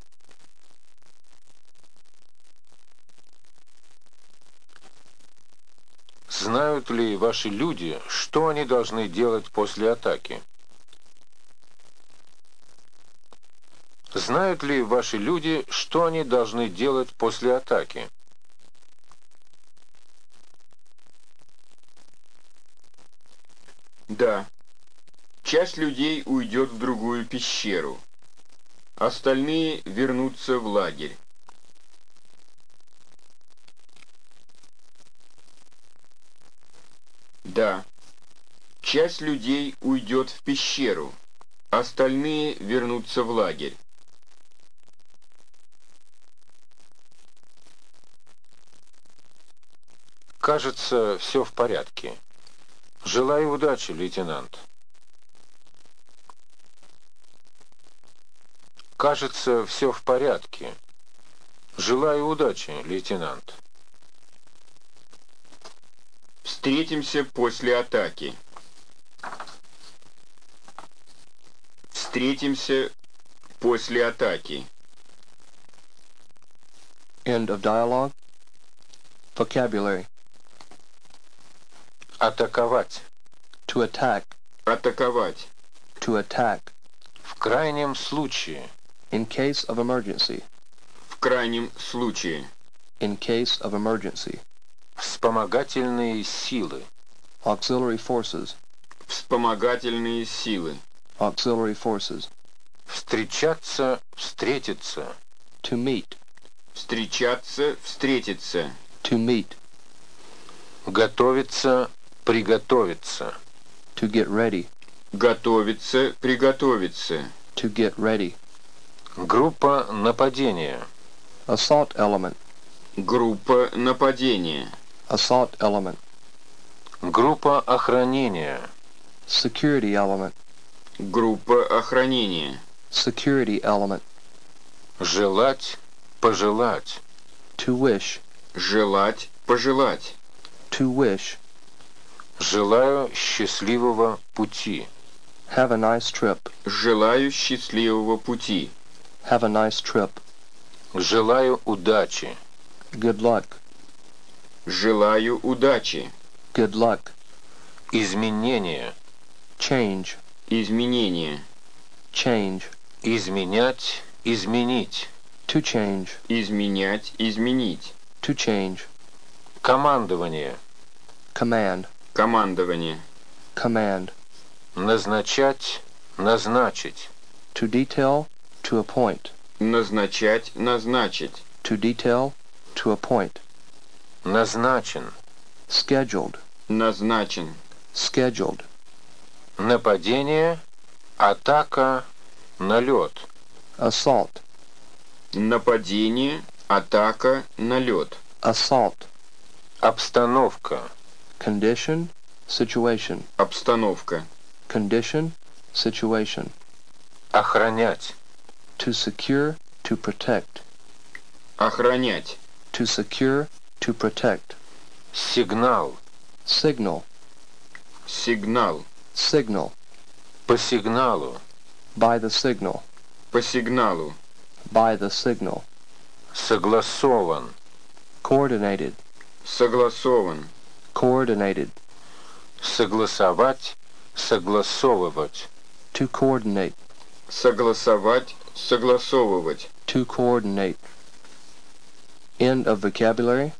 Знают ли ваши люди, что они должны делать после атаки? Знают ли ваши люди, что они должны делать после атаки? Да. Часть людей уйдет в другую пещеру. Остальные вернутся в лагерь. Да. Часть людей уйдет в пещеру. Остальные вернутся в лагерь. Кажется, все в порядке. Желаю удачи, лейтенант. Кажется, все в порядке. Желаю удачи, лейтенант. Встретимся после атаки. Встретимся после атаки. End of dialogue. Vocabulary. Атаковать. To attack. Атаковать. To attack. В крайнем случае. In case of emergency. В крайнем случае. In case of emergency. Вспомогательные силы. Auxiliary forces. Вспомогательные силы. Auxiliary forces. Встречаться, встретиться. To meet. Встречаться, встретиться. To meet. Готовиться, приготовиться. To get ready. Готовиться, приготовиться. To get ready. Группа нападения. Assault element. Группа нападения. Assault element. Группа охранения. Security element. Группа охранения. Security element. Желать, пожелать. To wish. Желать, пожелать. To wish. Желаю счастливого пути. Have a nice trip. Желаю счастливого пути. Have a nice trip. Желаю удачи. Good luck. Желаю удачи. Good luck. Изменение. Change. Изменение. Change. Изменять, изменить. To change. Изменять, изменить. To change. Командование. Command. Командование. Command. Назначать, назначить. To detail. To appoint. Назначать, назначить. To detail. To appoint. Назначен. Scheduled. Назначен. Scheduled. Нападение, атака, налет. Assault. Нападение, атака, налет. Assault. Обстановка. Condition. Situation. Обстановка. Condition. Situation. Охранять. To secure. To protect. Охранять. To secure. To protect. Сигнал. Signal. Сигнал. Signal. По сигналу. By the signal. По сигналу. By the signal. Согласован. Coordinated. Согласован. Coordinated. Согласовать, согласовывать. To coordinate. Согласовать, согласовывать. To coordinate. End of vocabulary.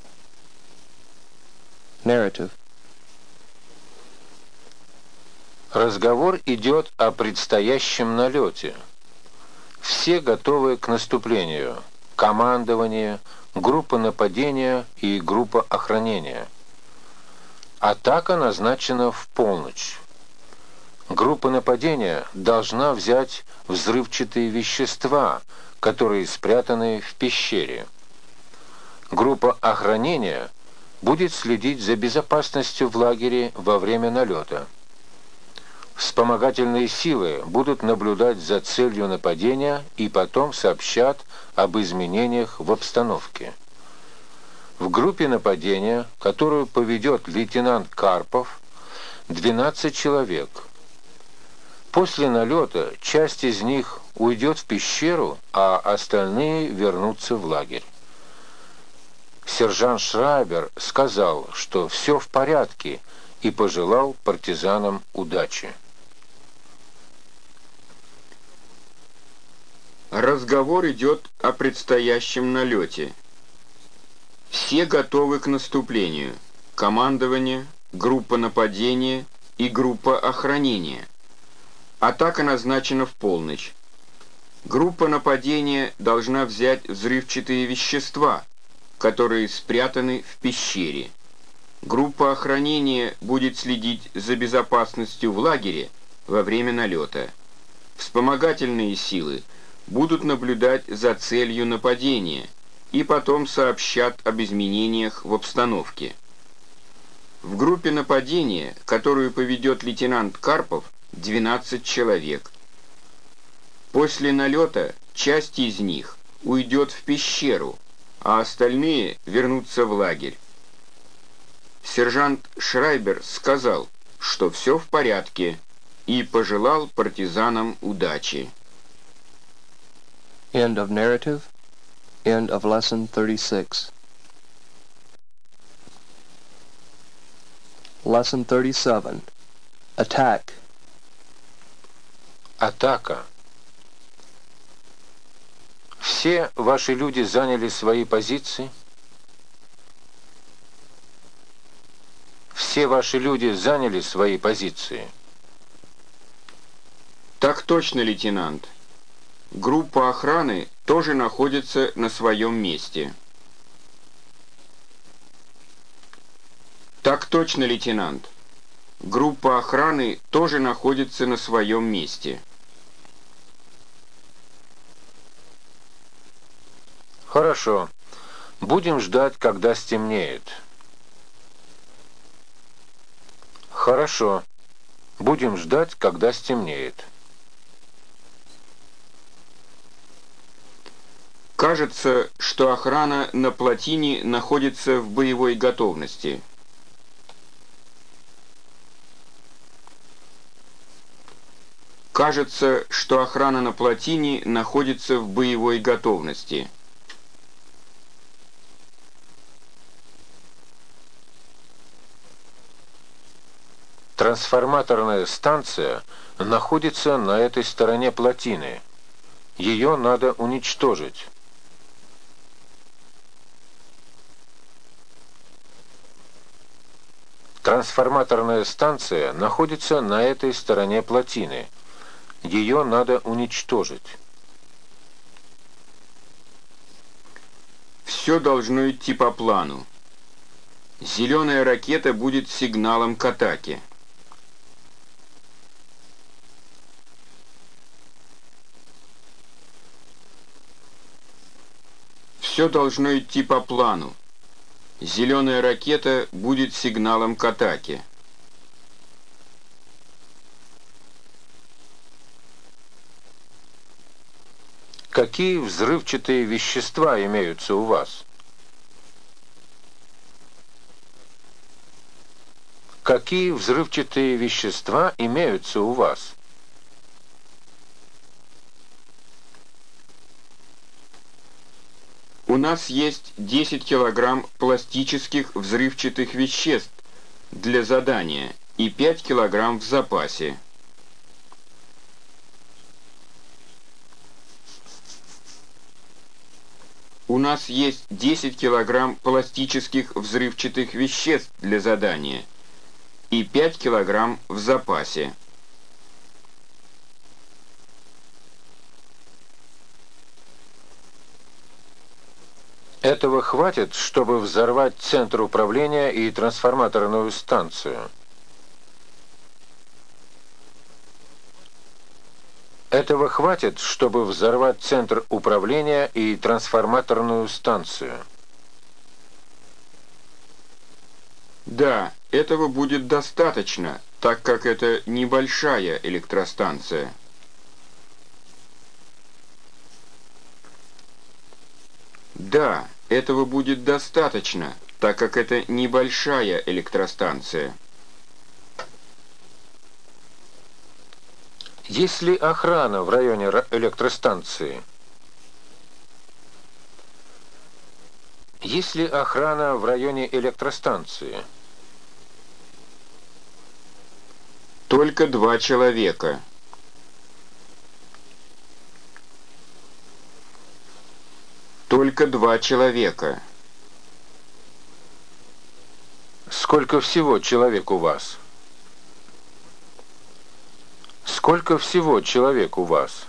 Narrative. Разговор идет о предстоящем налете. Все готовы к наступлению. Командование, группа нападения и группа охранения. Атака назначена в полночь. Группа нападения должна взять взрывчатые вещества, которые спрятаны в пещере. Группа охранения будет следить за безопасностью в лагере во время налета. Вспомогательные силы будут наблюдать за целью нападения и потом сообщат об изменениях в обстановке. В группе нападения, которую поведет лейтенант Карпов, двенадцать человек. После налета часть из них уйдет в пещеру, а остальные вернутся в лагерь. Сержант Шрайбер сказал, что все в порядке, и пожелал партизанам удачи. Разговор идет о предстоящем налете. Все готовы к наступлению. Командование, группа нападения и группа охранения. Атака назначена в полночь. Группа нападения должна взять взрывчатые вещества, которые спрятаны в пещере. Группа охранения будет следить за безопасностью в лагере во время налета. Вспомогательные силы будут наблюдать за целью нападения и потом сообщат об изменениях в обстановке. В группе нападения, которую поведет лейтенант Карпов, двенадцать человек. После налета часть из них уйдет в пещеру, а остальные вернутся в лагерь. Сержант Шрайбер сказал, что все в порядке, и пожелал партизанам удачи. End of narrative. End of lesson thirty-six. Lesson thirty-seven. Attack. Атака. Все ваши люди заняли свои позиции? Все ваши люди заняли свои позиции? Так точно, лейтенант. Группа охраны тоже находится на своем месте. Так точно, лейтенант. Группа охраны тоже находится на своем месте. Хорошо. Будем ждать, когда стемнеет. Хорошо. Будем ждать, когда стемнеет. Кажется, что охрана на плотине находится в боевой готовности. Кажется, что охрана на плотине находится в боевой готовности. Трансформаторная станция находится на этой стороне плотины. Ее надо уничтожить. Трансформаторная станция находится на этой стороне плотины. Ее надо уничтожить. Все должно идти по плану. Зеленая ракета будет сигналом к атаке. Все должно идти по плану. Зеленая ракета будет сигналом к атаке. Какие взрывчатые вещества имеются у вас? Какие взрывчатые вещества имеются у вас? У нас есть десять килограмм пластических взрывчатых веществ для задания и пять килограмм в запасе. У нас есть десять килограмм пластических взрывчатых веществ для задания и пять килограмм в запасе. Этого хватит, чтобы взорвать центр управления и трансформаторную станцию. Этого хватит, чтобы взорвать центр управления и трансформаторную станцию. Да, этого будет достаточно, так как это небольшая электростанция. Да, этого будет достаточно, так как это небольшая электростанция. Есть ли охрана в районе ра- электростанции? Есть ли охрана в районе электростанции? Только два человека. Только два человека. Сколько всего человек у вас? Сколько всего человек у вас?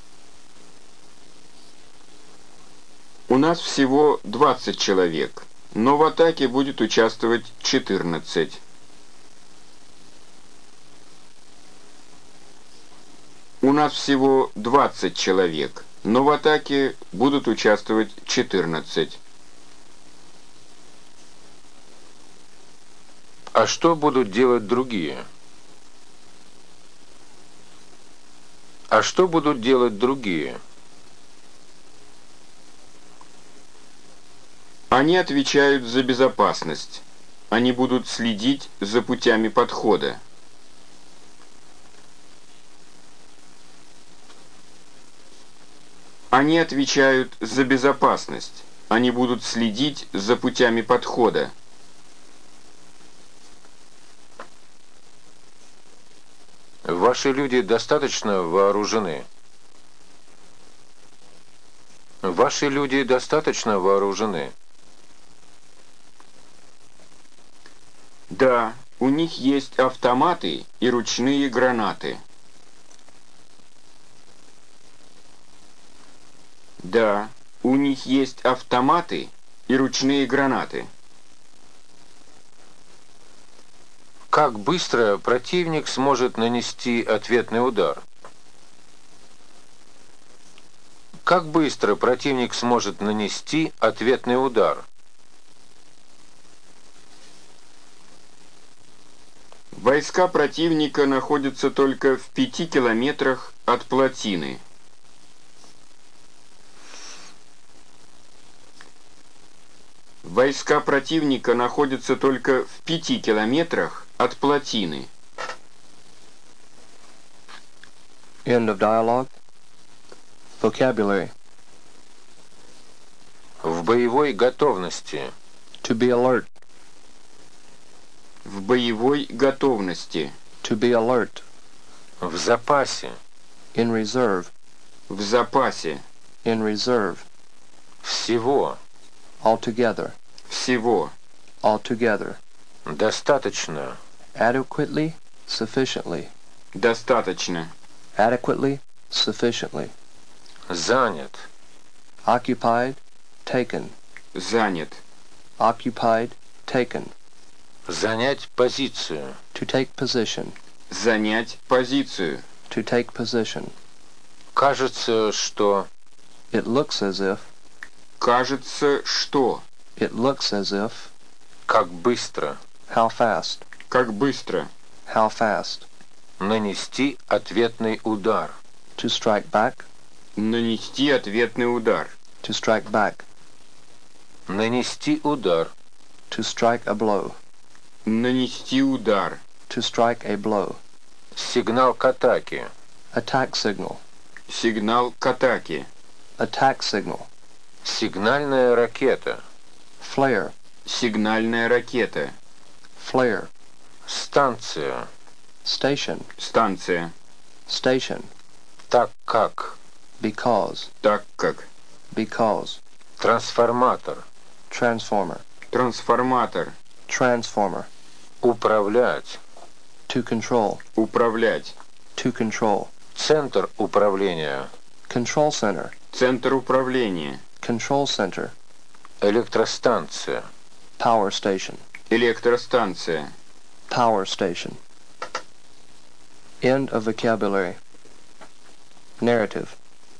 У нас всего двадцать человек, но в атаке будет участвовать четырнадцать. У нас всего двадцать человек, но в атаке будут участвовать четырнадцать. А что будут делать другие? А что будут делать другие? Они отвечают за безопасность. Они будут следить за путями подхода. Они отвечают за безопасность. Они будут следить за путями подхода. Ваши люди достаточно вооружены? Ваши люди достаточно вооружены? Да, у них есть автоматы и ручные гранаты. Да, у них есть автоматы и ручные гранаты. Как быстро противник сможет нанести ответный удар? Как быстро противник сможет нанести ответный удар? Войска противника находятся только в пяти километрах от плотины. Войска противника находятся только в пяти километрах от плотины. End of dialogue. Vocabulary. В боевой готовности. To be alert. В боевой готовности. To be alert. В запасе. In reserve. В запасе. In reserve. Всего. Altogether. Всего. Altogether. Достаточно. Adequately. Sufficiently. Достаточно. Adequately. Sufficiently. Занят. Occupied. Taken. Занят. Occupied. Taken. Занять позицию. To take position. Занять позицию. To take position. Кажется, что... It looks as if. Кажется, что. It looks as if. Как быстро. How fast. Как быстро. How fast. Нанести ответный удар. To strike back. Нанести ответный удар. To strike back. Нанести удар. To strike a blow. Нанести удар. To strike a blow. Сигнал к атаке. Attack signal. Сигнал к атаке. Attack signal. Сигнальная ракета. Flare. Сигнальная ракета. Flare. Станция. Station. Станция. Station. Так как. Because. Так как. Because. Трансформатор. Transformer. Трансформатор. Transformer. Управлять. To control. Управлять. To control. Центр управления. Control center. Центр управления. Control center. Электростанция. Power station. Электростанция. Power station. End of vocabulary. Narrative.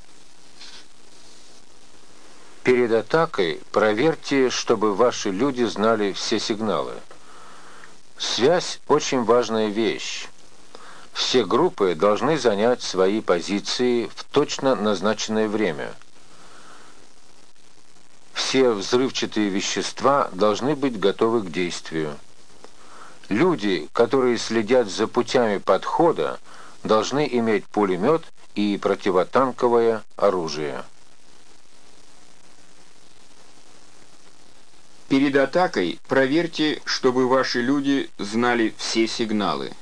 Перед атакой проверьте, чтобы ваши люди знали все сигналы. Связь – очень важная вещь. Все группы должны занять свои позиции в точно назначенное время. Все взрывчатые вещества должны быть готовы к действию. Люди, которые следят за путями подхода, должны иметь пулемет и противотанковое оружие. Перед атакой проверьте, чтобы ваши люди знали все сигналы.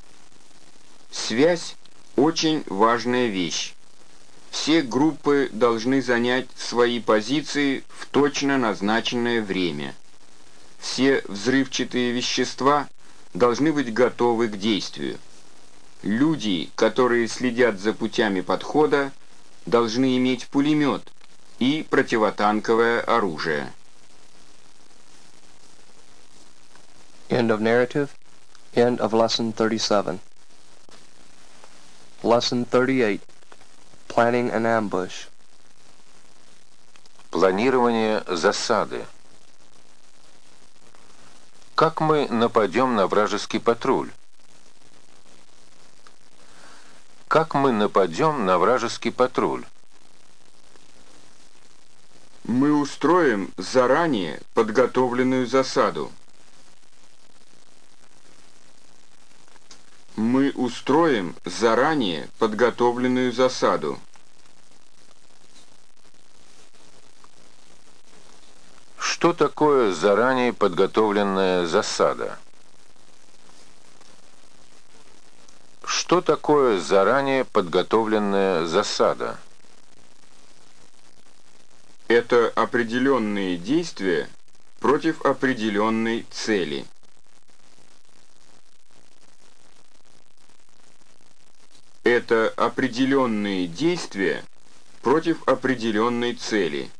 Связь – очень важная вещь. Все группы должны занять свои позиции в точно назначенное время. Все взрывчатые вещества должны быть готовы к действию. Люди, которые следят за путями подхода, должны иметь пулемет и противотанковое оружие. End of narrative. End of lesson thirty-seven. Lesson thirty-eight. Planning an ambush. Планирование засады. Как мы нападем на вражеский патруль? Как мы нападем на вражеский патруль? Мы устроим заранее подготовленную засаду. Мы устроим заранее подготовленную засаду. Что такое заранее подготовленная засада? Что такое заранее подготовленная засада? Это определенные действия против определенной цели. Это определенные действия против определенной цели.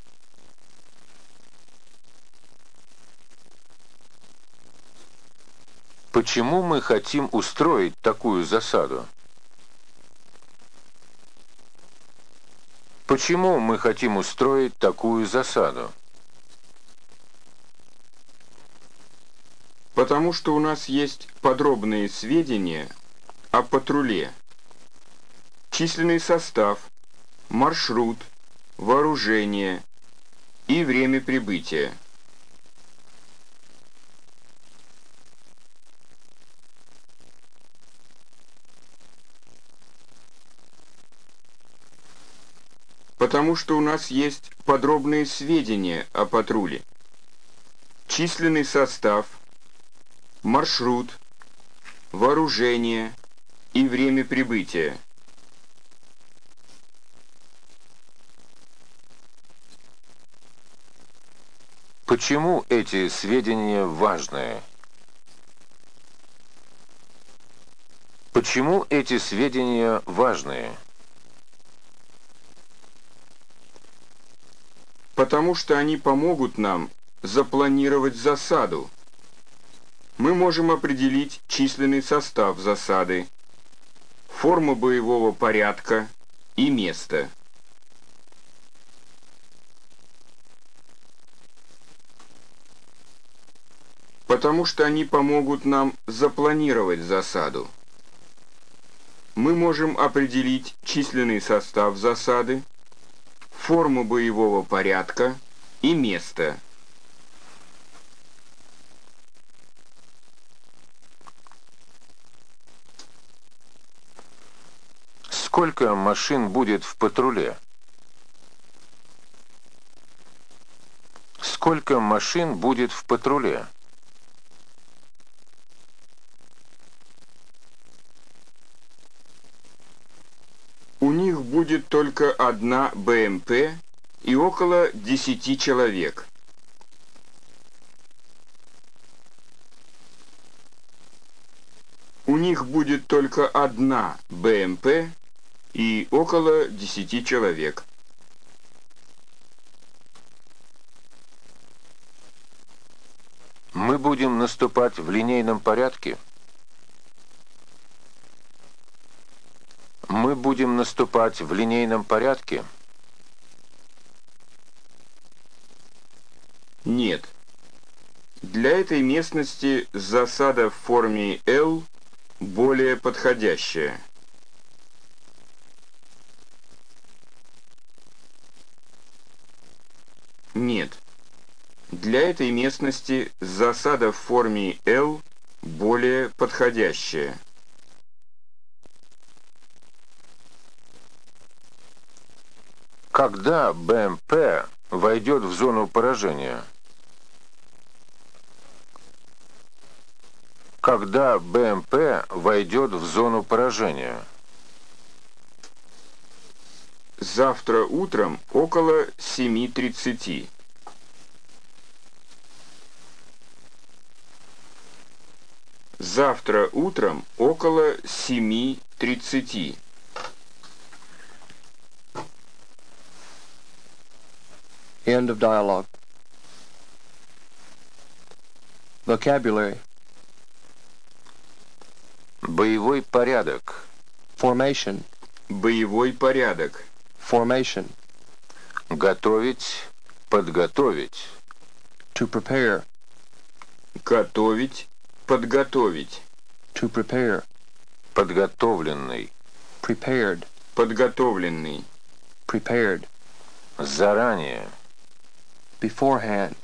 Почему мы хотим устроить такую засаду? Почему мы хотим устроить такую засаду? Потому что у нас есть подробные сведения о патруле. Численный состав, маршрут, вооружение и время прибытия. Потому что у нас есть подробные сведения о патруле. Численный состав, маршрут, вооружение и время прибытия. Почему эти сведения важные? Почему эти сведения важные? Потому что они помогут нам запланировать засаду. Мы можем определить численный состав засады, форму боевого порядка и место. Потому что они помогут нам запланировать засаду. Мы можем определить численный состав засады, форму боевого порядка и место. Сколько машин будет в патруле? Сколько машин будет в патруле? У них будет только одна бэ эм пэ и около десяти человек. У них будет только одна бэ эм пэ и около десяти человек. Мы будем наступать в линейном порядке. Мы будем наступать в линейном порядке? Нет. Для этой местности засада в форме L более подходящая. Нет. Для этой местности засада в форме L более подходящая. Когда БМП войдет в зону поражения? Когда БМП войдет в зону поражения? Завтра утром около семи тридцати. Завтра утром около семи тридцати. End of dialogue. Vocabulary. Боевой порядок. Formation. Боевой порядок. Formation. Готовить, подготовить. To prepare. Готовить, подготовить. To prepare. Подготовленный. Prepared. Подготовленный. Prepared. Заранее. Beforehand.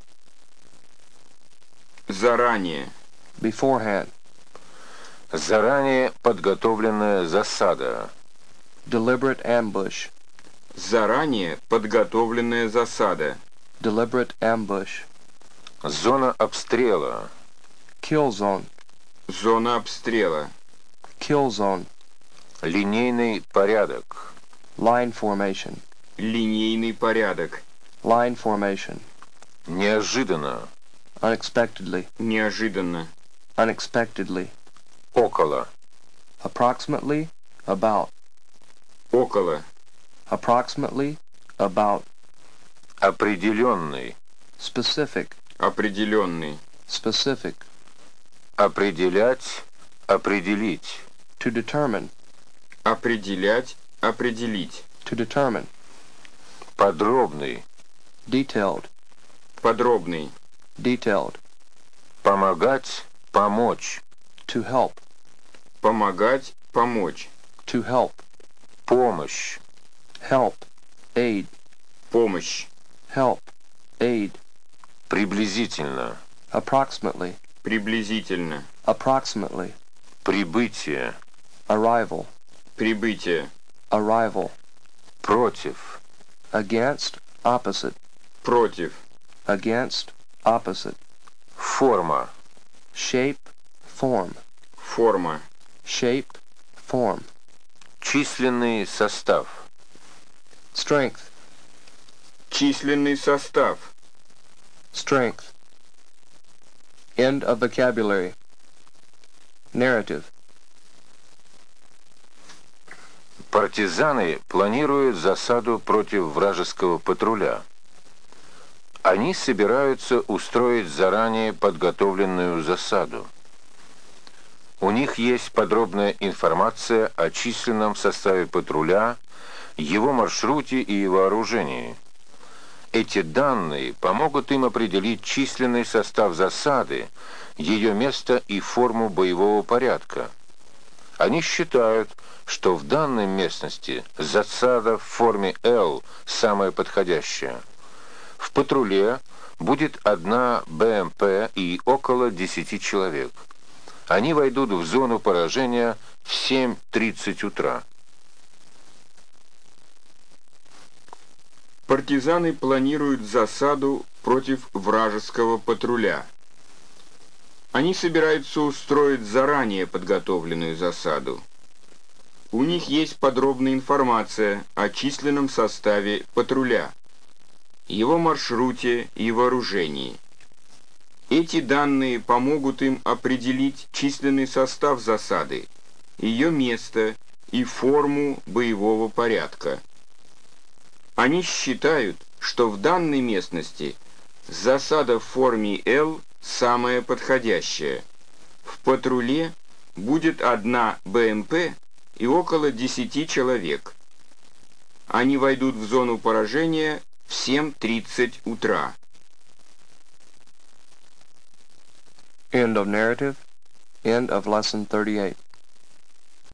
Заранее. Beforehand. Заранее подготовленная засада. Deliberate ambush. Заранее подготовленная засада. Deliberate ambush. Зона обстрела. Kill zone. Зона обстрела. Kill zone. Линейный порядок. Line formation. Линейный порядок. Line formation. Неожиданно. Unexpectedly. Неожиданно. Unexpectedly. Около. Approximately. About. Около. Approximately. About. Определенный. Specific. Определенный. Specific. Определять, определить. To determine. Определять, определить. To determine. Подробный. Detailed. Подробный. Detailed. Помогать, помочь. To help. Помогать, помочь. To help. Помощь. Help. Aid. Помощь. Help. Aid. Приблизительно. Approximately. Приблизительно. Approximately. Прибытие. Arrival. Прибытие. Arrival. Против. Against. Opposite. Против. Against. Opposite. Форма. Shape. Form. Форма. Shape. Form. Численный состав. Strength. Численный состав. Strength. End of vocabulary. Narrative. Партизаны планируют засаду против вражеского патруля. Они собираются устроить заранее подготовленную засаду. У них есть подробная информация о численном составе патруля, его маршруте и вооружении. Эти данные помогут им определить численный состав засады, ее место и форму боевого порядка. Они считают, что в данной местности засада в форме L самая подходящая. В патруле будет одна БМП и около десяти человек. Они войдут в зону поражения в семь тридцать утра. Партизаны планируют засаду против вражеского патруля. Они собираются устроить заранее подготовленную засаду. У них есть подробная информация о численном составе патруля, его маршруте и вооружении. Эти данные помогут им определить численный состав засады, ее место и форму боевого порядка. Они считают, что в данной местности засада в форме L самая подходящая. В патруле будет одна БМП и около десяти человек. Они войдут в зону поражения в семь тридцать утра. End of narrative. End of lesson thirty-eight.